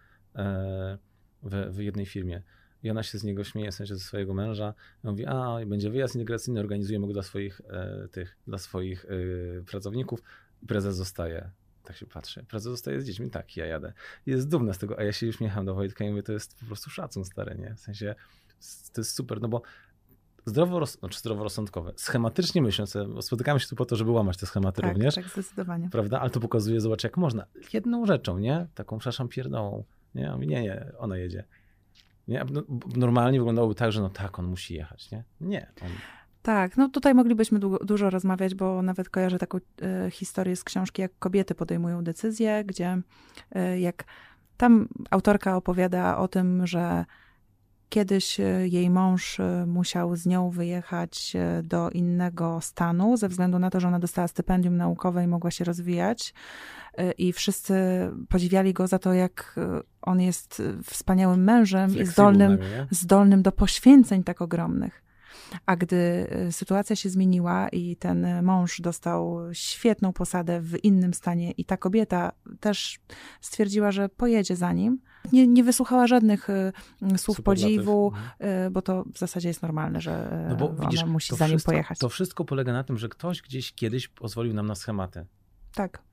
w jednej firmie. I ona się z niego śmieje, w sensie ze swojego męża. I mówi, będzie wyjazd integracyjny, organizujemy go dla swoich pracowników. I prezes zostaje. Tak się patrzy. Prezes zostaje z dziećmi. Tak, ja jadę. I jest dumna z tego, a ja się uśmiecham do Wojtka i mówię, to jest po prostu szacun stary, nie? W sensie to jest super, no bo zdroworozsądkowe. Schematycznie myśląc, spotykamy się tu po to, żeby łamać te schematy również. Tak, zdecydowanie. Prawda? Ale to pokazuje, zobacz jak można. Jedną rzeczą, nie? Taką przepraszam pierdołą. Nie? Ja mówię, nie, ona jedzie. Nie? Normalnie wyglądałoby tak, że no tak, on musi jechać, nie? Nie. Tak, no tutaj moglibyśmy dużo rozmawiać, bo nawet kojarzę taką historię z książki, jak kobiety podejmują decyzje, gdzie jak tam autorka opowiada o tym, że kiedyś jej mąż musiał z nią wyjechać do innego stanu ze względu na to, że ona dostała stypendium naukowe i mogła się rozwijać. I wszyscy podziwiali go za to, jak on jest wspaniałym mężem i zdolnym do poświęceń tak ogromnych. A gdy sytuacja się zmieniła i ten mąż dostał świetną posadę w innym stanie i ta kobieta też stwierdziła, że pojedzie za nim, nie wysłuchała słów podziwu, bo to w zasadzie jest normalne, że no bo, widzisz, ona musi za nim pojechać. To wszystko polega na tym, że ktoś gdzieś kiedyś pozwolił nam na schematy. Tak.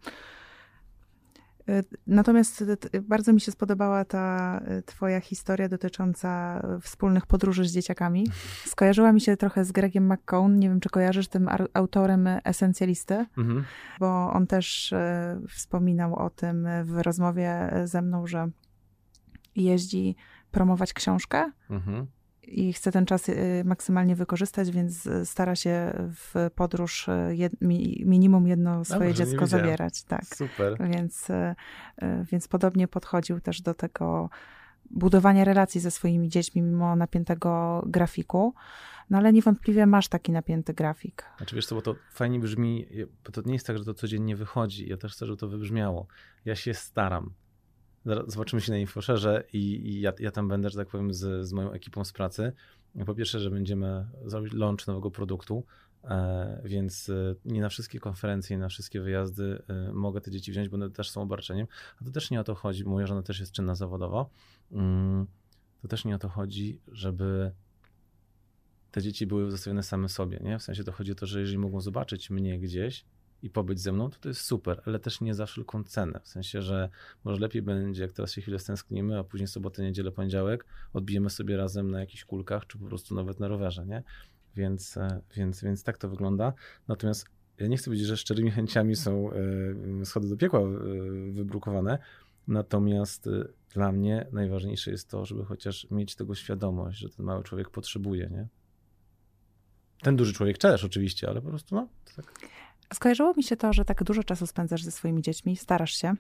Natomiast bardzo mi się spodobała ta twoja historia dotycząca wspólnych podróży z dzieciakami. Skojarzyła mi się trochę z Gregiem McKeown. Nie wiem, czy kojarzysz, tym autorem Esencjalisty, bo on też wspominał o tym w rozmowie ze mną, że jeździ promować książkę i chce ten czas maksymalnie wykorzystać, więc stara się w podróż minimum jedno swoje dziecko zabierać. Tak. Super. Więc podobnie podchodził też do tego budowania relacji ze swoimi dziećmi mimo napiętego grafiku. No ale niewątpliwie masz taki napięty grafik. Znaczy wiesz co, bo to fajnie brzmi, bo to nie jest tak, że to codziennie wychodzi. Ja też chcę, żeby to wybrzmiało. Ja się staram. Zobaczymy się na Infoszerze i ja tam będę, że tak powiem, z moją ekipą z pracy. Po pierwsze, że będziemy zrobić launch nowego produktu, więc nie na wszystkie konferencje, nie na wszystkie wyjazdy mogę te dzieci wziąć, bo one też są obarczeniem. A to też nie o to chodzi, bo moja żona też jest czynna zawodowo. To też nie o to chodzi, żeby te dzieci były zostawione same sobie, nie? W sensie to chodzi o to, że jeżeli mogą zobaczyć mnie gdzieś i pobyć ze mną, to jest super, ale też nie za wszelką cenę. W sensie, że może lepiej będzie, jak teraz się chwilę stęsknimy, a później sobotę, niedzielę, poniedziałek odbijemy sobie razem na jakichś kulkach, czy po prostu nawet na rowerze, nie? Więc tak to wygląda. Natomiast ja nie chcę powiedzieć, że szczerymi chęciami są schody do piekła wybrukowane, natomiast dla mnie najważniejsze jest to, żeby chociaż mieć tego świadomość, że ten mały człowiek potrzebuje, nie? Ten duży człowiek też oczywiście, ale po prostu no, to tak. Skojarzyło mi się to, że tak dużo czasu spędzasz ze swoimi dziećmi, starasz się,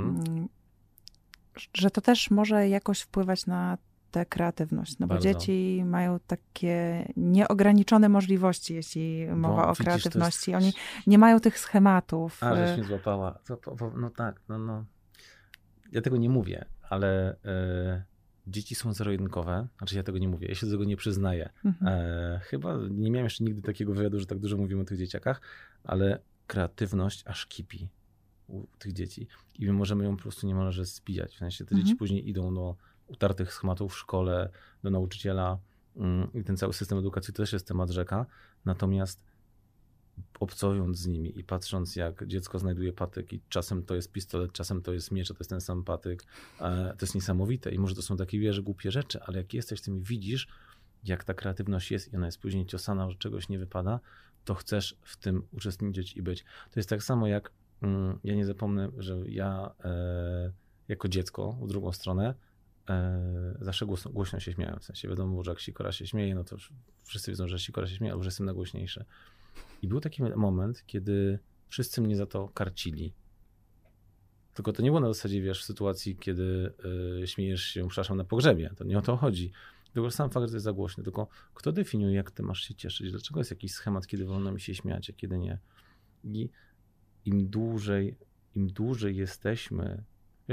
że to też może jakoś wpływać na tę kreatywność, no bo dzieci mają takie nieograniczone możliwości, jeśli mowa o kreatywności. Oni nie mają tych schematów. Żeś mnie złapała. No tak, no. Ja tego nie mówię, ale dzieci są zero-jedynkowe. Znaczy ja tego nie mówię, ja się do tego nie przyznaję. Chyba nie miałem jeszcze nigdy takiego wywiadu, że tak dużo mówimy o tych dzieciakach, ale kreatywność aż kipi u tych dzieci i my możemy ją po prostu niemalże zbijać. W sensie te dzieci później idą do utartych schematów w szkole, do nauczyciela i ten cały system edukacji to też jest temat rzeka. Natomiast obcując z nimi i patrząc, jak dziecko znajduje patyk i czasem to jest pistolet, czasem to jest miecz, a to jest ten sam patyk, to jest niesamowite i może to są takie, wiesz, głupie rzeczy, ale jak jesteś z tym i widzisz, jak ta kreatywność jest i ona jest później ciosana, że czegoś nie wypada, to chcesz w tym uczestniczyć i być. To jest tak samo jak, ja nie zapomnę, że ja jako dziecko, w drugą stronę, zawsze głośno się śmiałem. W sensie wiadomo, że jak Sikora się śmieje, no to wszyscy wiedzą, że Sikora się śmieje, albo że jestem najgłośniejszy. I był taki moment, kiedy wszyscy mnie za to karcili. Tylko to nie było na zasadzie, wiesz, w sytuacji, kiedy śmiejesz się, przepraszam, na pogrzebie. To nie o to chodzi. Tylko sam fakt, że to jest za głośno. Tylko kto definiuje, jak ty masz się cieszyć? Dlaczego jest jakiś schemat, kiedy wolno mi się śmiać, a kiedy nie? I im dłużej jesteśmy... Wiesz, że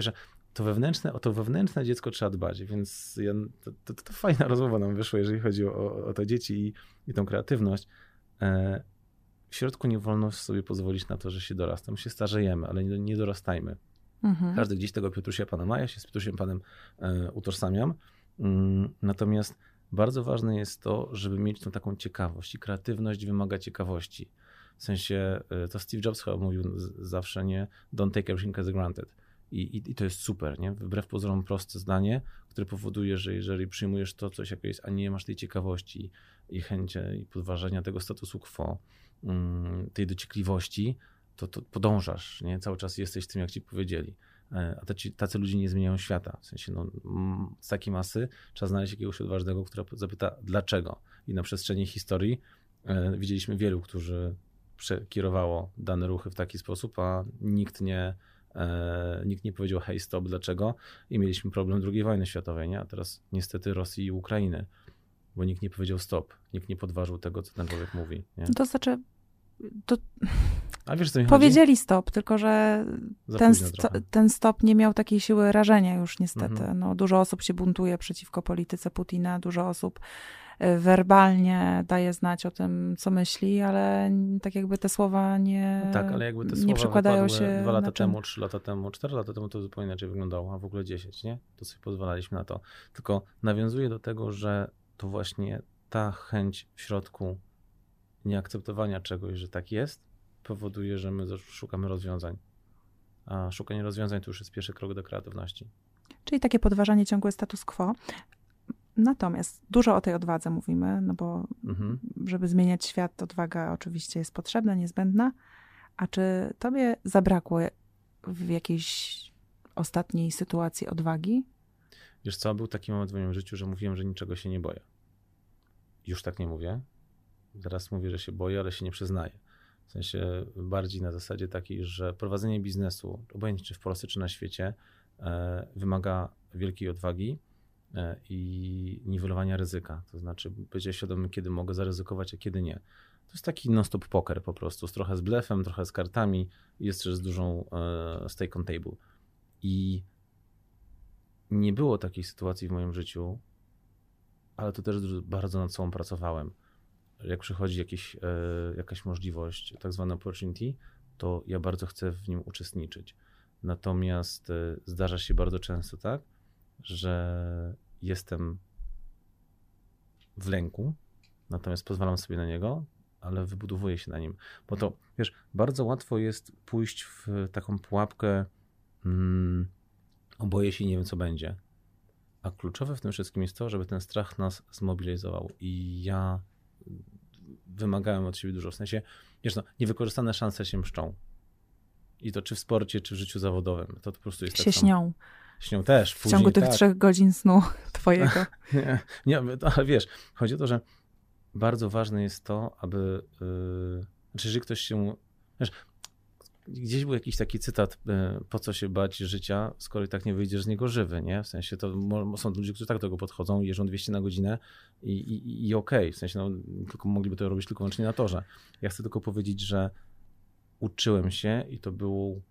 o to wewnętrzne dziecko trzeba dbać, więc to fajna rozmowa nam wyszła, jeżeli chodzi o te dzieci i tą kreatywność. W środku nie wolno sobie pozwolić na to, że się dorasta. My się starzejemy, ale nie dorastajmy. Każdy gdzieś tego Piotrusia Pana ma, ja się z Piotrusiem Panem utożsamiam. Natomiast bardzo ważne jest to, żeby mieć tą taką ciekawość i kreatywność wymaga ciekawości. W sensie, to Steve Jobs chyba mówił zawsze, nie, don't take everything as granted. I to jest super, nie? Wbrew pozorom proste zdanie, które powoduje, że jeżeli przyjmujesz to coś, jakie jest, a nie masz tej ciekawości i chęci i podważenia tego statusu quo, tej dociekliwości, to podążasz, nie? Cały czas jesteś tym, jak ci powiedzieli. A tacy ludzie nie zmieniają świata. W sensie, z takiej masy trzeba znaleźć jakiegoś odważnego, który zapyta dlaczego. I na przestrzeni historii widzieliśmy wielu, którzy przekierowało dane ruchy w taki sposób, a nikt nie powiedział hej, stop, dlaczego? I mieliśmy problem II wojny światowej, nie? A teraz niestety Rosji i Ukrainy, bo nikt nie powiedział stop, nikt nie podważył tego, co ten człowiek mówi. Nie? To znaczy, a wiesz, co mi powiedzieli chodzi? stop, tylko że Za ten stop nie miał takiej siły rażenia już niestety. Mhm. Dużo osób się buntuje przeciwko polityce Putina, dużo osób werbalnie daje znać o tym, co myśli, ale tak jakby te słowa nie, tak, ale jakby te nie słowa przekładają się 2 lata na czym. temu, 3 lata temu, 4 lata temu to zupełnie inaczej wyglądało, a w ogóle 10, nie? To sobie pozwalaliśmy na to. Tylko nawiązuje do tego, że to właśnie ta chęć w środku nieakceptowania czegoś, że tak jest, powoduje, że my szukamy rozwiązań. A szukanie rozwiązań to już jest pierwszy krok do kreatywności. Czyli takie podważanie ciągłe status quo. Natomiast dużo o tej odwadze mówimy, no bo żeby zmieniać świat, odwaga oczywiście jest potrzebna, niezbędna. A czy tobie zabrakło w jakiejś ostatniej sytuacji odwagi? Wiesz co, był taki moment w moim życiu, że mówiłem, że niczego się nie boję. Już tak nie mówię. Teraz mówię, że się boję, ale się nie przyznaję. W sensie bardziej na zasadzie takiej, że prowadzenie biznesu, obojętnie czy w Polsce, czy na świecie, wymaga wielkiej odwagi i niwelowania ryzyka. To znaczy bycie świadomym, kiedy mogę zaryzykować, a kiedy nie. To jest taki non-stop poker po prostu, trochę z blefem, trochę z kartami i jeszcze z dużą stake on table. I nie było takiej sytuacji w moim życiu, ale to też bardzo nad sobą pracowałem. Jak przychodzi jakaś możliwość, tak zwana opportunity, to ja bardzo chcę w nim uczestniczyć. Natomiast zdarza się bardzo często tak, że jestem w lęku, natomiast pozwalam sobie na niego, ale wybudowuję się na nim. Bo to, wiesz, bardzo łatwo jest pójść w taką pułapkę oboję się i nie wiem, co będzie. A kluczowe w tym wszystkim jest to, żeby ten strach nas zmobilizował. I ja wymagałem od siebie dużo. W sensie, wiesz, niewykorzystane szanse się mszczą. I to czy w sporcie, czy w życiu zawodowym. To po prostu jest się tak śnią. Śnią też. W ciągu tych 3 godzin snu twojego. nie, ale wiesz, chodzi o to, że bardzo ważne jest to, aby... Znaczy, jeżeli ktoś się... Wiesz, gdzieś był jakiś taki cytat, po co się bać życia, skoro i tak nie wyjdziesz z niego żywy, nie? W sensie to są ludzie, którzy tak do tego podchodzą, jeżdżą 200 na godzinę i okej. W sensie tylko mogliby to robić tylko wyłącznie na torze. Ja chcę tylko powiedzieć, że uczyłem się i to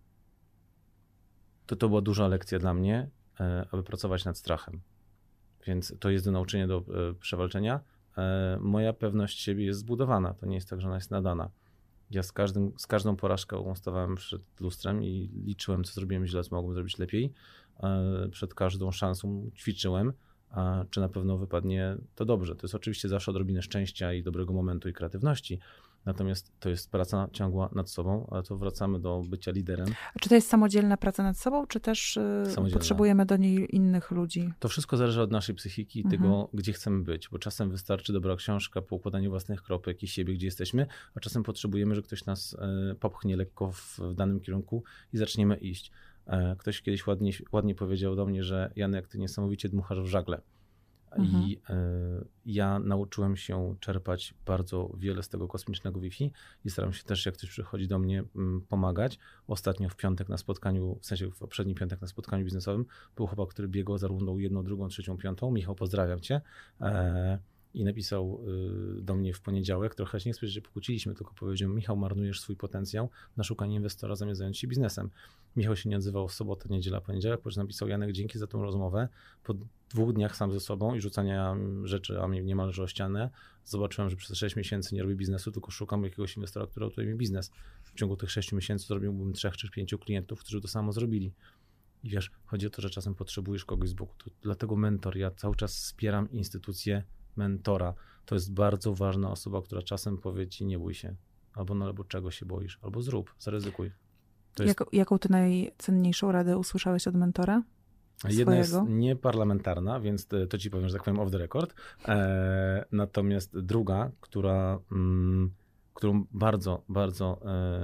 była duża lekcja dla mnie, aby pracować nad strachem. Więc to jest do nauczenia, do przewalczenia. Moja pewność siebie jest zbudowana. To nie jest tak, że ona jest nadana. Ja z każdą porażką stawałem przed lustrem i liczyłem, co zrobiłem źle, co mogłem zrobić lepiej. Przed każdą szansą ćwiczyłem, czy na pewno wypadnie to dobrze. To jest oczywiście zawsze odrobinę szczęścia i dobrego momentu i kreatywności. Natomiast to jest praca ciągła nad sobą, ale to wracamy do bycia liderem. A czy to jest samodzielna praca nad sobą, czy też potrzebujemy do niej innych ludzi? To wszystko zależy od naszej psychiki i tego, gdzie chcemy być, bo czasem wystarczy dobra książka po układaniu własnych kropek i siebie, gdzie jesteśmy, a czasem potrzebujemy, że ktoś nas popchnie lekko w danym kierunku i zaczniemy iść. Ktoś kiedyś ładnie powiedział do mnie, że Janek, ty niesamowicie dmuchasz w żagle. I ja nauczyłem się czerpać bardzo wiele z tego kosmicznego Wi-Fi i staram się też, jak ktoś przychodzi do mnie, pomagać. Ostatnio w piątek na spotkaniu, w sensie w poprzedni piątek na spotkaniu biznesowym był chłopak, który biegał za rundą 1, 2, 3, 5. Michał, pozdrawiam cię. i napisał do mnie w poniedziałek, trochę się nie spojrzeć, że pokłóciliśmy, tylko powiedział: Michał, marnujesz swój potencjał na szukanie inwestora zamiast zająć się biznesem. Michał się nie odzywał w sobotę, niedziela, poniedziałek, po czym napisał: Janek, dzięki za tą rozmowę. Po 2 dniach sam ze sobą i rzucania rzeczy, a mnie niemalże o ścianę, zobaczyłem, że przez 6 miesięcy nie robię biznesu, tylko szukam jakiegoś inwestora, który autuje mi biznes. W ciągu tych 6 miesięcy zrobiłbym 3 czy 5 klientów, którzy to samo zrobili. I wiesz, chodzi o to, że czasem potrzebujesz kogoś z boku. To dlatego mentor, ja cały czas wspieram instytucję mentora. To jest bardzo ważna osoba, która czasem powie ci: nie bój się, albo czego się boisz, albo zrób, zaryzykuj. Jaką ty najcenniejszą radę usłyszałeś od mentora? Jedna jest nieparlamentarna, więc to ci powiem, że tak powiem off the record. Natomiast druga, którą bardzo, bardzo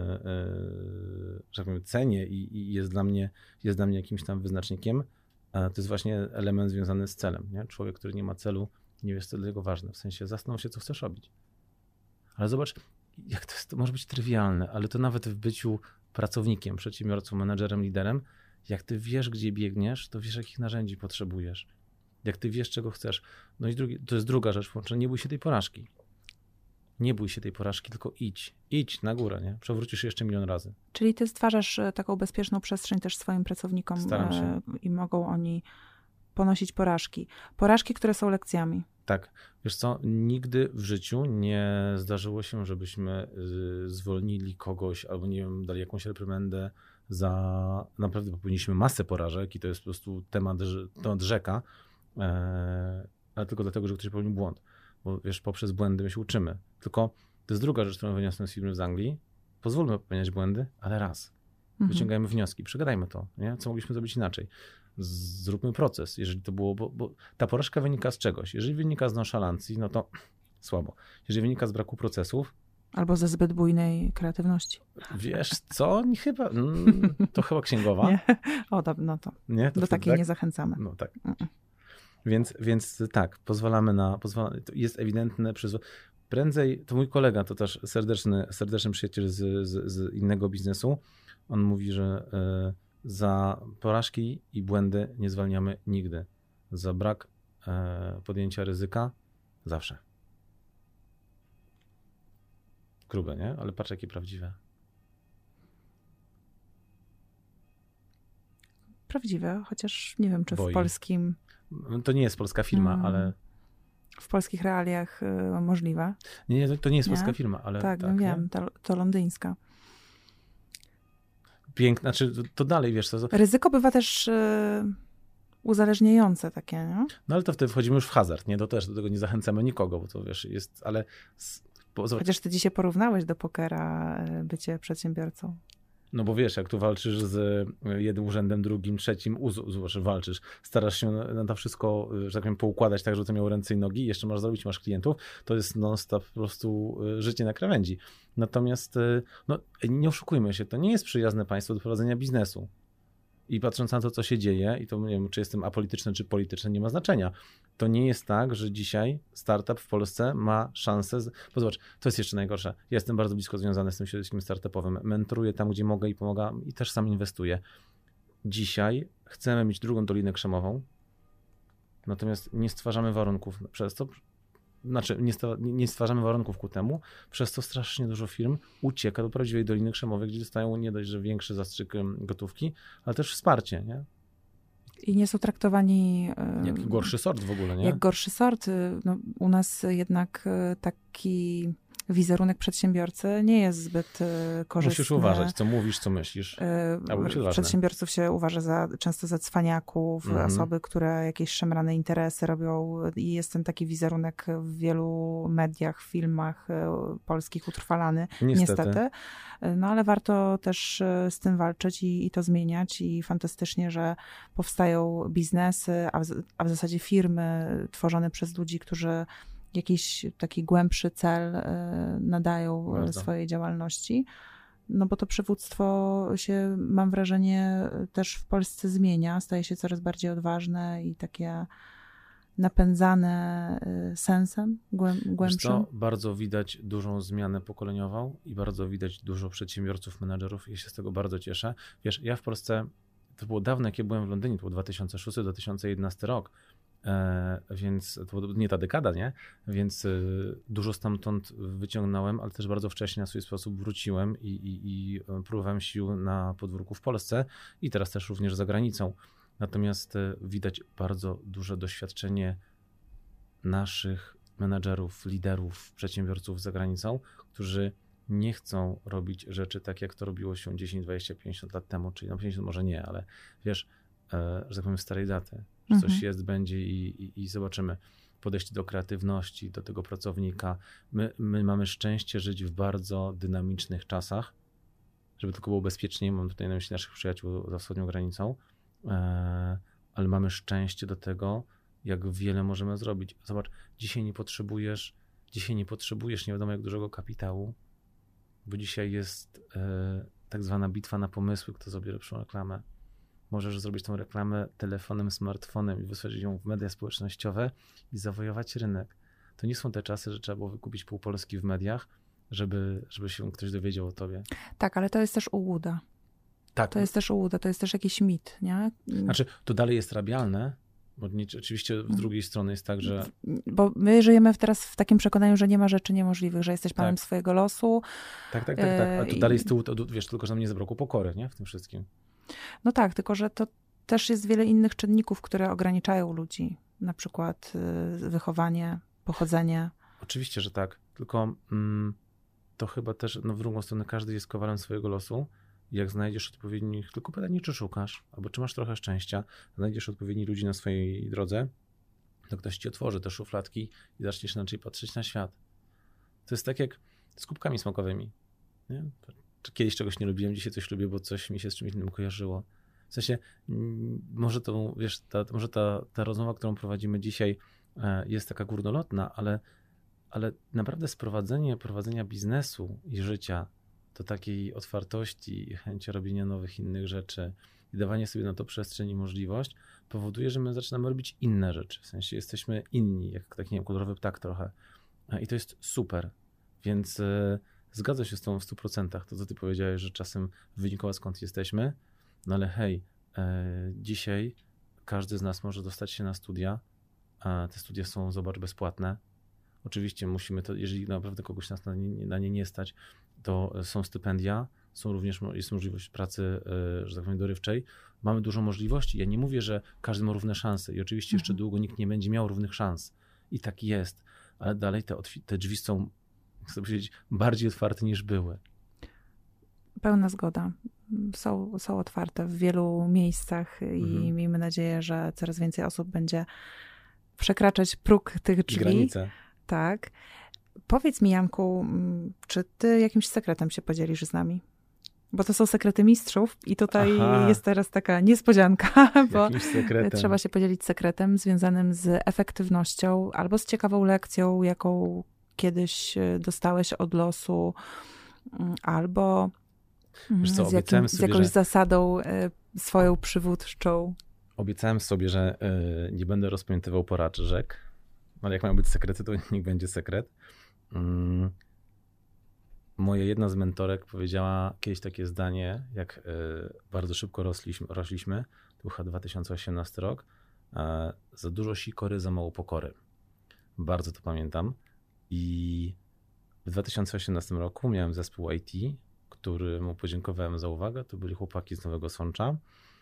że tak powiem, cenię i jest dla mnie jakimś tam wyznacznikiem, to jest właśnie element związany z celem. Nie? Człowiek, który nie ma celu, nie jest to dla niego ważne. W sensie zastanów się, co chcesz robić. Ale zobacz, jak to może być trywialne, ale to nawet w byciu pracownikiem, przedsiębiorcą, menedżerem, liderem, jak ty wiesz, gdzie biegniesz, to wiesz, jakich narzędzi potrzebujesz. Jak ty wiesz, czego chcesz. No i to jest druga rzecz, nie bój się tej porażki. Nie bój się tej porażki, tylko idź. Idź na górę, nie? Przewrócisz się jeszcze 1 000 000 razy. Czyli ty stwarzasz taką bezpieczną przestrzeń też swoim pracownikom. Staram się. I mogą oni ponosić porażki. Porażki, które są lekcjami. Tak. Wiesz co, nigdy w życiu nie zdarzyło się, żebyśmy zwolnili kogoś albo, nie wiem, dali jakąś reprymendę za... Naprawdę popełniliśmy masę porażek i to jest po prostu temat rzeka, ale tylko dlatego, że ktoś popełnił błąd. Bo wiesz, poprzez błędy my się uczymy. Tylko to jest druga rzecz, którą wyniosłem z firmy z Anglii. Pozwólmy popełniać błędy, ale raz. Wyciągajmy wnioski, przegadajmy to, nie? Co mogliśmy zrobić inaczej. Zróbmy proces, jeżeli to było, bo ta porażka wynika z czegoś. Jeżeli wynika z nonszalancji, no to słabo. Jeżeli wynika z braku procesów, albo ze zbyt bujnej kreatywności. Wiesz co? To chyba księgowa. Nie? No to nie, to do takiej tak? Nie zachęcamy. No tak. Więc tak, pozwalamy, to jest ewidentne prędzej, to mój kolega, to też serdeczny przyjaciel z innego biznesu, on mówi, że za porażki i błędy nie zwalniamy nigdy. Za brak podjęcia ryzyka zawsze. Grube, nie? Ale patrz, jakie prawdziwe. Prawdziwe, chociaż nie wiem, czy w polskim... To nie jest polska firma, ale... W polskich realiach możliwe. Nie, to nie jest polska firma, ale... Tak, no wiem, to londyńska. Piękne, to dalej, wiesz co... Ryzyko bywa też uzależniające takie, nie? No ale to wtedy wchodzimy już w hazard, nie? To też do tego nie zachęcamy nikogo, bo to wiesz, jest, ale... Chociaż ty dzisiaj porównałeś do pokera bycie przedsiębiorcą. No bo wiesz, jak tu walczysz z jednym urzędem, drugim, trzecim, walczysz, starasz się na to wszystko, że tak powiem, poukładać tak, żeby to miało ręce i nogi, jeszcze masz klientów, to jest non-stop po prostu życie na krawędzi. Natomiast nie oszukujmy się, to nie jest przyjazne państwo do prowadzenia biznesu. I patrząc na to, co się dzieje, i to nie wiem, czy jestem apolityczny, czy polityczny, nie ma znaczenia. To nie jest tak, że dzisiaj startup w Polsce ma szansę... Bo zobacz, to jest jeszcze najgorsze. Ja jestem bardzo blisko związany z tym środowiskiem startupowym. Mentoruję tam, gdzie mogę i pomagam i też sam inwestuję. Dzisiaj chcemy mieć drugą Dolinę Krzemową, natomiast nie stwarzamy warunków przez to, nie stwarzamy warunków ku temu, przez to strasznie dużo firm ucieka do prawdziwej Doliny Krzemowej, gdzie dostają nie dość, że większy zastrzyk gotówki, ale też wsparcie, nie? I nie są traktowani... Jak gorszy sort w ogóle, nie? Jak gorszy sort. No, u nas jednak taki wizerunek przedsiębiorcy nie jest zbyt korzystny. Musisz uważać, co mówisz, co myślisz. Przedsiębiorców się uważa często za cwaniaków, osoby, które jakieś szemrane interesy robią i jest ten taki wizerunek w wielu mediach, filmach polskich utrwalany. Niestety. No ale warto też z tym walczyć i to zmieniać i fantastycznie, że powstają biznesy, a w zasadzie firmy tworzone przez ludzi, którzy jakiś taki głębszy cel nadają swojej działalności. No bo to przywództwo się, mam wrażenie, też w Polsce zmienia, staje się coraz bardziej odważne i takie napędzane sensem głębszym. To bardzo widać dużą zmianę pokoleniową i bardzo widać dużo przedsiębiorców, menadżerów. Ja się z tego bardzo cieszę. Wiesz, ja w Polsce, to było dawno, jak ja byłem w Londynie, to był 2006-2011 rok. Więc to nie ta dekada, nie? Więc dużo stamtąd wyciągnąłem, ale też bardzo wcześnie na swój sposób wróciłem i próbowałem sił na podwórku w Polsce i teraz też również za granicą. Natomiast widać bardzo duże doświadczenie naszych menadżerów, liderów, przedsiębiorców za granicą, którzy nie chcą robić rzeczy tak, jak to robiło się 10, 20, 50 lat temu, czyli 50 może nie, ale wiesz, że tak powiem starej daty, że coś jest, będzie i zobaczymy. Podejście do kreatywności, do tego pracownika. My mamy szczęście żyć w bardzo dynamicznych czasach, żeby tylko było bezpiecznie. Mam tutaj na myśli naszych przyjaciół za wschodnią granicą, ale mamy szczęście do tego, jak wiele możemy zrobić. Zobacz, dzisiaj nie potrzebujesz nie wiadomo jak dużego kapitału, bo dzisiaj jest tak zwana bitwa na pomysły, kto zrobi lepszą reklamę. Możesz zrobić tą reklamę telefonem, smartfonem i wysłać ją w media społecznościowe i zawojować rynek. To nie są te czasy, że trzeba było wykupić pół Polski w mediach, żeby się ktoś dowiedział o tobie. Tak, ale to jest też ułuda. Tak. To jest też ułuda, to jest też jakiś mit, nie? Znaczy, to dalej jest rabialne, bo oczywiście z drugiej strony jest tak, że... Bo my żyjemy teraz w takim przekonaniu, że nie ma rzeczy niemożliwych, że jesteś panem swojego losu. Tak. A to dalej z tyłu, wiesz, tylko że nam nie zabrakło pokory, nie? W tym wszystkim. No tak, tylko że to też jest wiele innych czynników, które ograniczają ludzi. Na przykład wychowanie, pochodzenie. Oczywiście, że tak. Tylko to chyba też w drugą stronę każdy jest kowalem swojego losu. Jak znajdziesz odpowiednich, tylko pytanie, czy szukasz, albo czy masz trochę szczęścia, znajdziesz odpowiednich ludzi na swojej drodze, to ktoś ci otworzy te szufladki i zaczniesz inaczej patrzeć na świat. To jest tak jak z kubkami smakowymi. Nie? Kiedyś czegoś nie lubiłem, dzisiaj coś lubię, bo coś mi się z czymś innym kojarzyło. W sensie, może to, wiesz, ta rozmowa, którą prowadzimy dzisiaj jest taka górnolotna, ale naprawdę prowadzenia biznesu i życia do takiej otwartości i chęci robienia nowych, innych rzeczy i dawanie sobie na to przestrzeń i możliwość powoduje, że my zaczynamy robić inne rzeczy. W sensie jesteśmy inni, jak taki kolorowy ptak trochę. I to jest super. Więc zgadzam się z tobą w 100%. To, co ty powiedziałeś, że czasem wynikowa skąd jesteśmy, no ale hej, dzisiaj każdy z nas może dostać się na studia, a te studia są, zobacz, bezpłatne. Oczywiście musimy to, jeżeli naprawdę kogoś nas na nie nie stać, to są stypendia, jest możliwość pracy, że tak powiem, dorywczej. Mamy dużo możliwości. Ja nie mówię, że każdy ma równe szanse i oczywiście jeszcze długo nikt nie będzie miał równych szans. I tak jest, ale dalej te drzwi są, chcę powiedzieć, bardziej otwarte niż były. Pełna zgoda. Są otwarte w wielu miejscach i miejmy nadzieję, że coraz więcej osób będzie przekraczać próg tych drzwi. I granice. Tak. Powiedz mi, Janku, czy ty jakimś sekretem się podzielisz z nami? Bo to są sekrety mistrzów i tutaj jest teraz taka niespodzianka, bo trzeba się podzielić sekretem związanym z efektywnością albo z ciekawą lekcją, jaką kiedyś dostałeś od losu, albo z jakąś zasadą swoją przywódczą. Obiecałem sobie, że nie będę rozpamiętywał porażek, ale jak mają być sekrety, to niech będzie sekret. Moja jedna z mentorek powiedziała kiedyś takie zdanie, jak bardzo szybko rośliśmy, to był chyba 2018 rok, za dużo sikory, za mało pokory. Bardzo to pamiętam. I w 2018 roku miałem zespół IT, któremu podziękowałem za uwagę. To byli chłopaki z Nowego Sącza.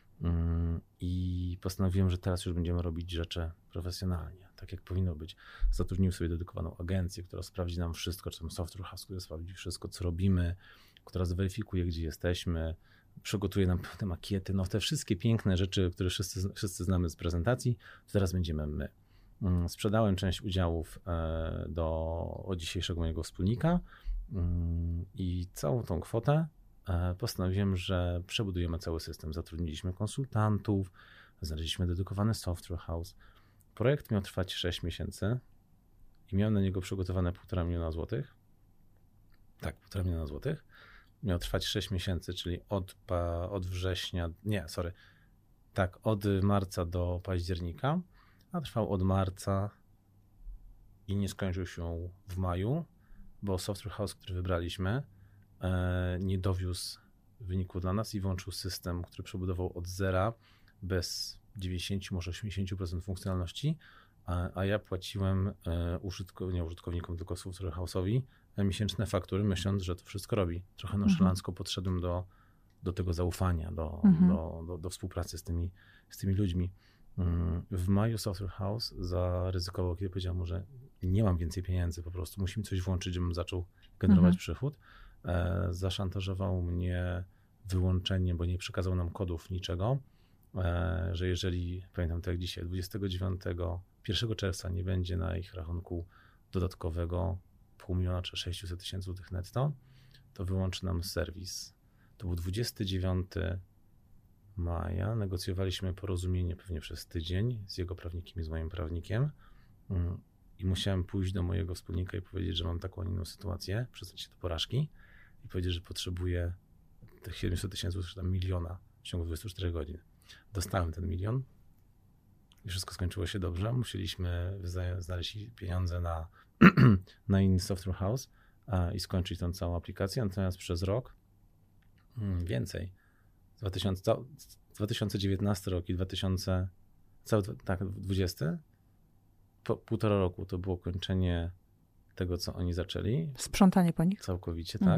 I postanowiłem, że teraz już będziemy robić rzeczy profesjonalnie, tak jak powinno być. Zatrudniłem sobie dedykowaną agencję, która sprawdzi nam wszystko, czy tam Software House, która sprawdzi wszystko, co robimy, która zweryfikuje, gdzie jesteśmy, przygotuje nam te makiety, te wszystkie piękne rzeczy, które wszyscy znamy z prezentacji, to teraz będziemy my. Sprzedałem część udziałów od dzisiejszego mojego wspólnika i całą tą kwotę postanowiłem, że przebudujemy cały system. Zatrudniliśmy konsultantów, znaleźliśmy dedykowany Software House. Projekt miał trwać 6 miesięcy i miałem na niego przygotowane 1,5 miliona złotych. Tak, 1,5 miliona złotych. Miał trwać 6 miesięcy, czyli od marca do października, a trwał od marca i nie skończył się w maju, bo Software House, który wybraliśmy, nie dowiózł wyniku dla nas i włączył system, który przebudował od zera, bez 90, może 80% funkcjonalności, a ja płaciłem nie użytkownikom, tylko software house'owi miesięczne faktury, myśląc, że to wszystko robi. Trochę nonszalancko podszedłem do tego zaufania, do współpracy z tymi ludźmi. W maju Software House zaryzykował, kiedy powiedziałem mu, że nie mam więcej pieniędzy, po prostu musimy coś włączyć, żebym zaczął generować przychód. Zaszantażował mnie wyłączeniem, bo nie przekazał nam kodów niczego, że jeżeli, pamiętam to jak dzisiaj, 1 czerwca nie będzie na ich rachunku dodatkowego 500 000 czy 600 000 złotych netto, to wyłączy nam serwis. To był 29 maja, negocjowaliśmy porozumienie pewnie przez tydzień z jego prawnikiem i z moim prawnikiem i musiałem pójść do mojego wspólnika i powiedzieć, że mam taką inną sytuację, przyznać się do porażki i powiedzieć, że potrzebuję tych 700 000 czy tam 1 000 000 w ciągu 24 godzin. Dostałem ten 1 000 000 i wszystko skończyło się dobrze. Musieliśmy znaleźć pieniądze na inny software house i skończyć tą całą aplikację, natomiast przez rok więcej. 2019 rok i 2020, po 1,5 roku to było kończenie tego, co oni zaczęli. Sprzątanie po nich. Całkowicie, tak.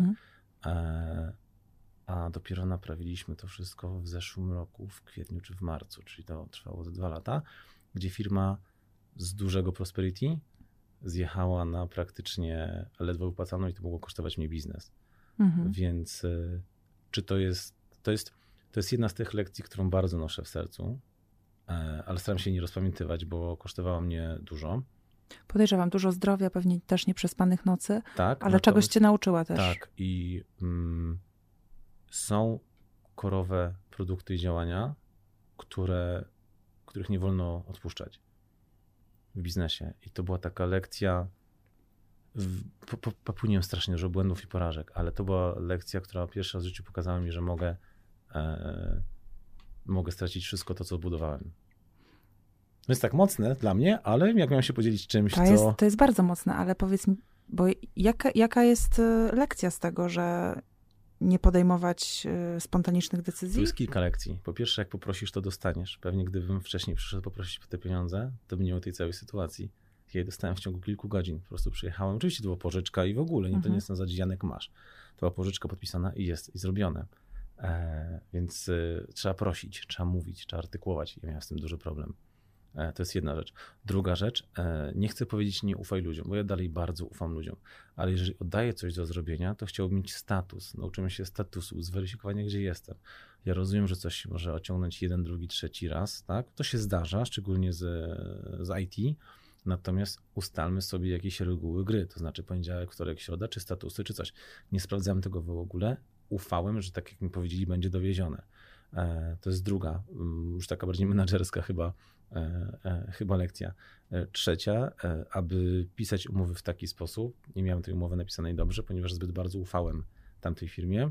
A dopiero naprawiliśmy to wszystko w zeszłym roku, w kwietniu czy w marcu, czyli to trwało 2 lata, gdzie firma z dużego prosperity zjechała na praktycznie ledwo wypłacaną i to mogło kosztować mnie biznes. Więc czy to jest jedna z tych lekcji, którą bardzo noszę w sercu, ale staram się nie rozpamiętywać, bo kosztowała mnie dużo. Podejrzewam, dużo zdrowia, pewnie też nieprzespanych nocy, tak, ale czegoś cię nauczyła też. Tak, i są korowe produkty i działania, których nie wolno odpuszczać w biznesie. I to była taka lekcja, popełniłem strasznie dużo błędów i porażek, ale to była lekcja, która pierwszy raz w życiu pokazała mi, że mogę stracić wszystko to, co zbudowałem. To jest tak mocne dla mnie, ale jak miałem się podzielić czymś, To jest bardzo mocne, ale powiedz mi, bo jaka jest lekcja z tego, że nie podejmować spontanicznych decyzji? To jest kilka lekcji. Po pierwsze, jak poprosisz, to dostaniesz. Pewnie gdybym wcześniej przyszedł poprosić te pieniądze, to by nie było tej całej sytuacji. Ja je dostałem w ciągu kilku godzin. Po prostu przyjechałem. Oczywiście to była pożyczka i w ogóle, to nie jest na zasadzie Janek masz. To była pożyczka podpisana i jest, i zrobione. Więc trzeba prosić, trzeba mówić, trzeba artykułować. Ja miałem z tym duży problem. To jest jedna rzecz. Druga rzecz, nie chcę powiedzieć nie ufaj ludziom, bo ja dalej bardzo ufam ludziom, ale jeżeli oddaję coś do zrobienia, to chciałbym mieć status. Nauczymy się statusu, zweryfikowania, gdzie jestem. Ja rozumiem, że coś się może ociągnąć 1, 2, 3 raz, tak? To się zdarza, szczególnie z IT, natomiast ustalmy sobie jakieś reguły gry, to znaczy poniedziałek, wtorek, środa, czy statusy, czy coś. Nie sprawdzałem tego w ogóle, ufałem, że tak jak mi powiedzieli, będzie dowiezione. To jest druga, już taka bardziej menadżerska chyba lekcja. Trzecia, aby pisać umowy w taki sposób, nie miałem tej umowy napisanej dobrze, ponieważ zbyt bardzo ufałem tamtej firmie,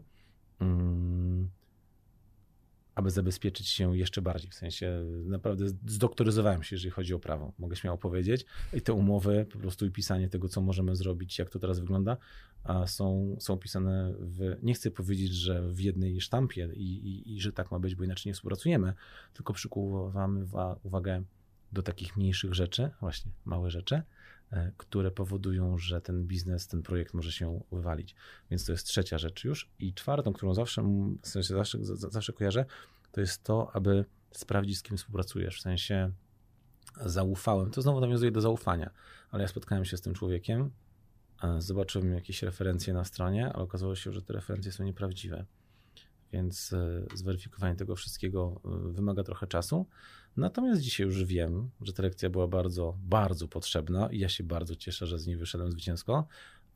aby zabezpieczyć się jeszcze bardziej. W sensie naprawdę zdoktoryzowałem się, jeżeli chodzi o prawo, mogę śmiało powiedzieć. I te umowy, po prostu i pisanie tego, co możemy zrobić, jak to teraz wygląda, są pisane nie chcę powiedzieć, że w jednej sztampie i że tak ma być, bo inaczej nie współpracujemy, tylko przykuwamy uwagę do takich mniejszych rzeczy, właśnie małe rzeczy, które powodują, że ten biznes, ten projekt może się wywalić. Więc to jest trzecia rzecz już. I czwartą, którą zawsze kojarzę, to jest to, aby sprawdzić, z kim współpracujesz. W sensie zaufałem. To znowu nawiązuje do zaufania, ale ja spotkałem się z tym człowiekiem, zobaczyłem jakieś referencje na stronie, ale okazało się, że te referencje są nieprawdziwe. Więc zweryfikowanie tego wszystkiego wymaga trochę czasu. Natomiast dzisiaj już wiem, że ta lekcja była bardzo, bardzo potrzebna i ja się bardzo cieszę, że z niej wyszedłem zwycięsko.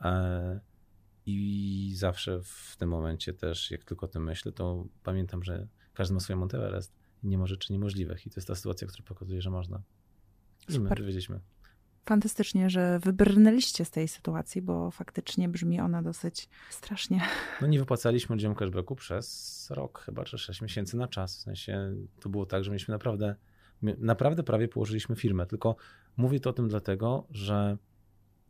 I zawsze w tym momencie też, jak tylko o tym myślę, to pamiętam, że każdy ma swoją Mount Everest i nie ma rzeczy niemożliwych. I to jest ta sytuacja, która pokazuje, że można. I my dowiedzieliśmy. Fantastycznie, że wybrnęliście z tej sytuacji, bo faktycznie brzmi ona dosyć strasznie. No nie wypłacaliśmy ludziom cashbacku przez rok chyba, czy 6 miesięcy na czas. W sensie to było tak, że mieliśmy naprawdę prawie położyliśmy firmę. Tylko mówię to o tym dlatego, że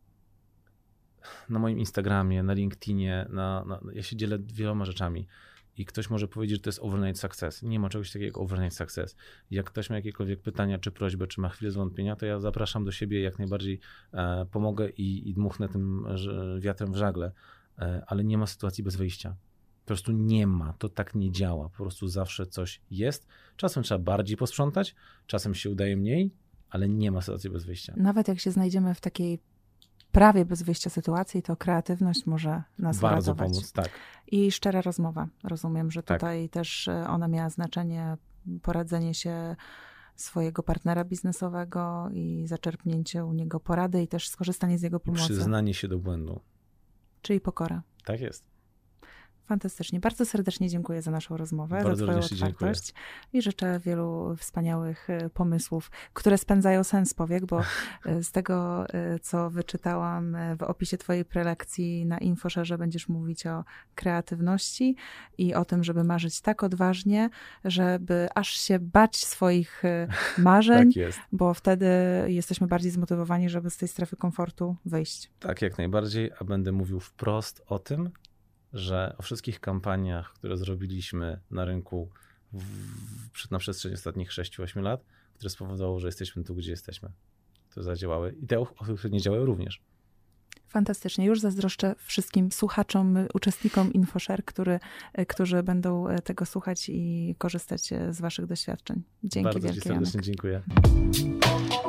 na moim Instagramie, na LinkedInie, ja się dzielę wieloma rzeczami I ktoś może powiedzieć, że to jest overnight success. Nie ma czegoś takiego jak overnight success. Jak ktoś ma jakiekolwiek pytania, czy prośbę, czy ma chwilę zwątpienia, to ja zapraszam do siebie, jak najbardziej pomogę i dmuchnę tym wiatrem w żagle, ale nie ma sytuacji bez wyjścia. Po prostu nie ma, to tak nie działa. Po prostu zawsze coś jest. Czasem trzeba bardziej posprzątać, czasem się udaje mniej, ale nie ma sytuacji bez wyjścia. Nawet jak się znajdziemy w takiej prawie bez wyjścia sytuacji, to kreatywność może nas Bardzo uratować. pomóc, tak. I szczera rozmowa. Rozumiem, że Tak. tutaj też ona miała znaczenie, poradzenie się swojego partnera biznesowego i zaczerpnięcie u niego porady i też skorzystanie z jego I pomocy. przyznanie się do błędu. Czyli pokora. Tak jest. Fantastycznie. Bardzo serdecznie dziękuję za naszą rozmowę, Bardzo za twoją otwartość i życzę wielu wspaniałych pomysłów, które spędzają sens powiek, bo z tego, co wyczytałam w opisie twojej prelekcji na InfoSharze, będziesz mówić o kreatywności i o tym, żeby marzyć tak odważnie, żeby aż się bać swoich marzeń, Tak jest. bo wtedy jesteśmy bardziej zmotywowani, żeby z tej strefy komfortu wyjść. Tak, jak najbardziej, a będę mówił wprost o tym, że o wszystkich kampaniach, które zrobiliśmy na rynku na przestrzeni ostatnich 6-8 lat, które spowodowało, że jesteśmy tu, gdzie jesteśmy. To zadziałały i te, które nie działały również. Fantastycznie. Już zazdroszczę wszystkim słuchaczom, uczestnikom InfoShare, którzy będą tego słuchać i korzystać z waszych doświadczeń. Dzięki Bardzo wielkie, ci serdecznie Janek. dziękuję.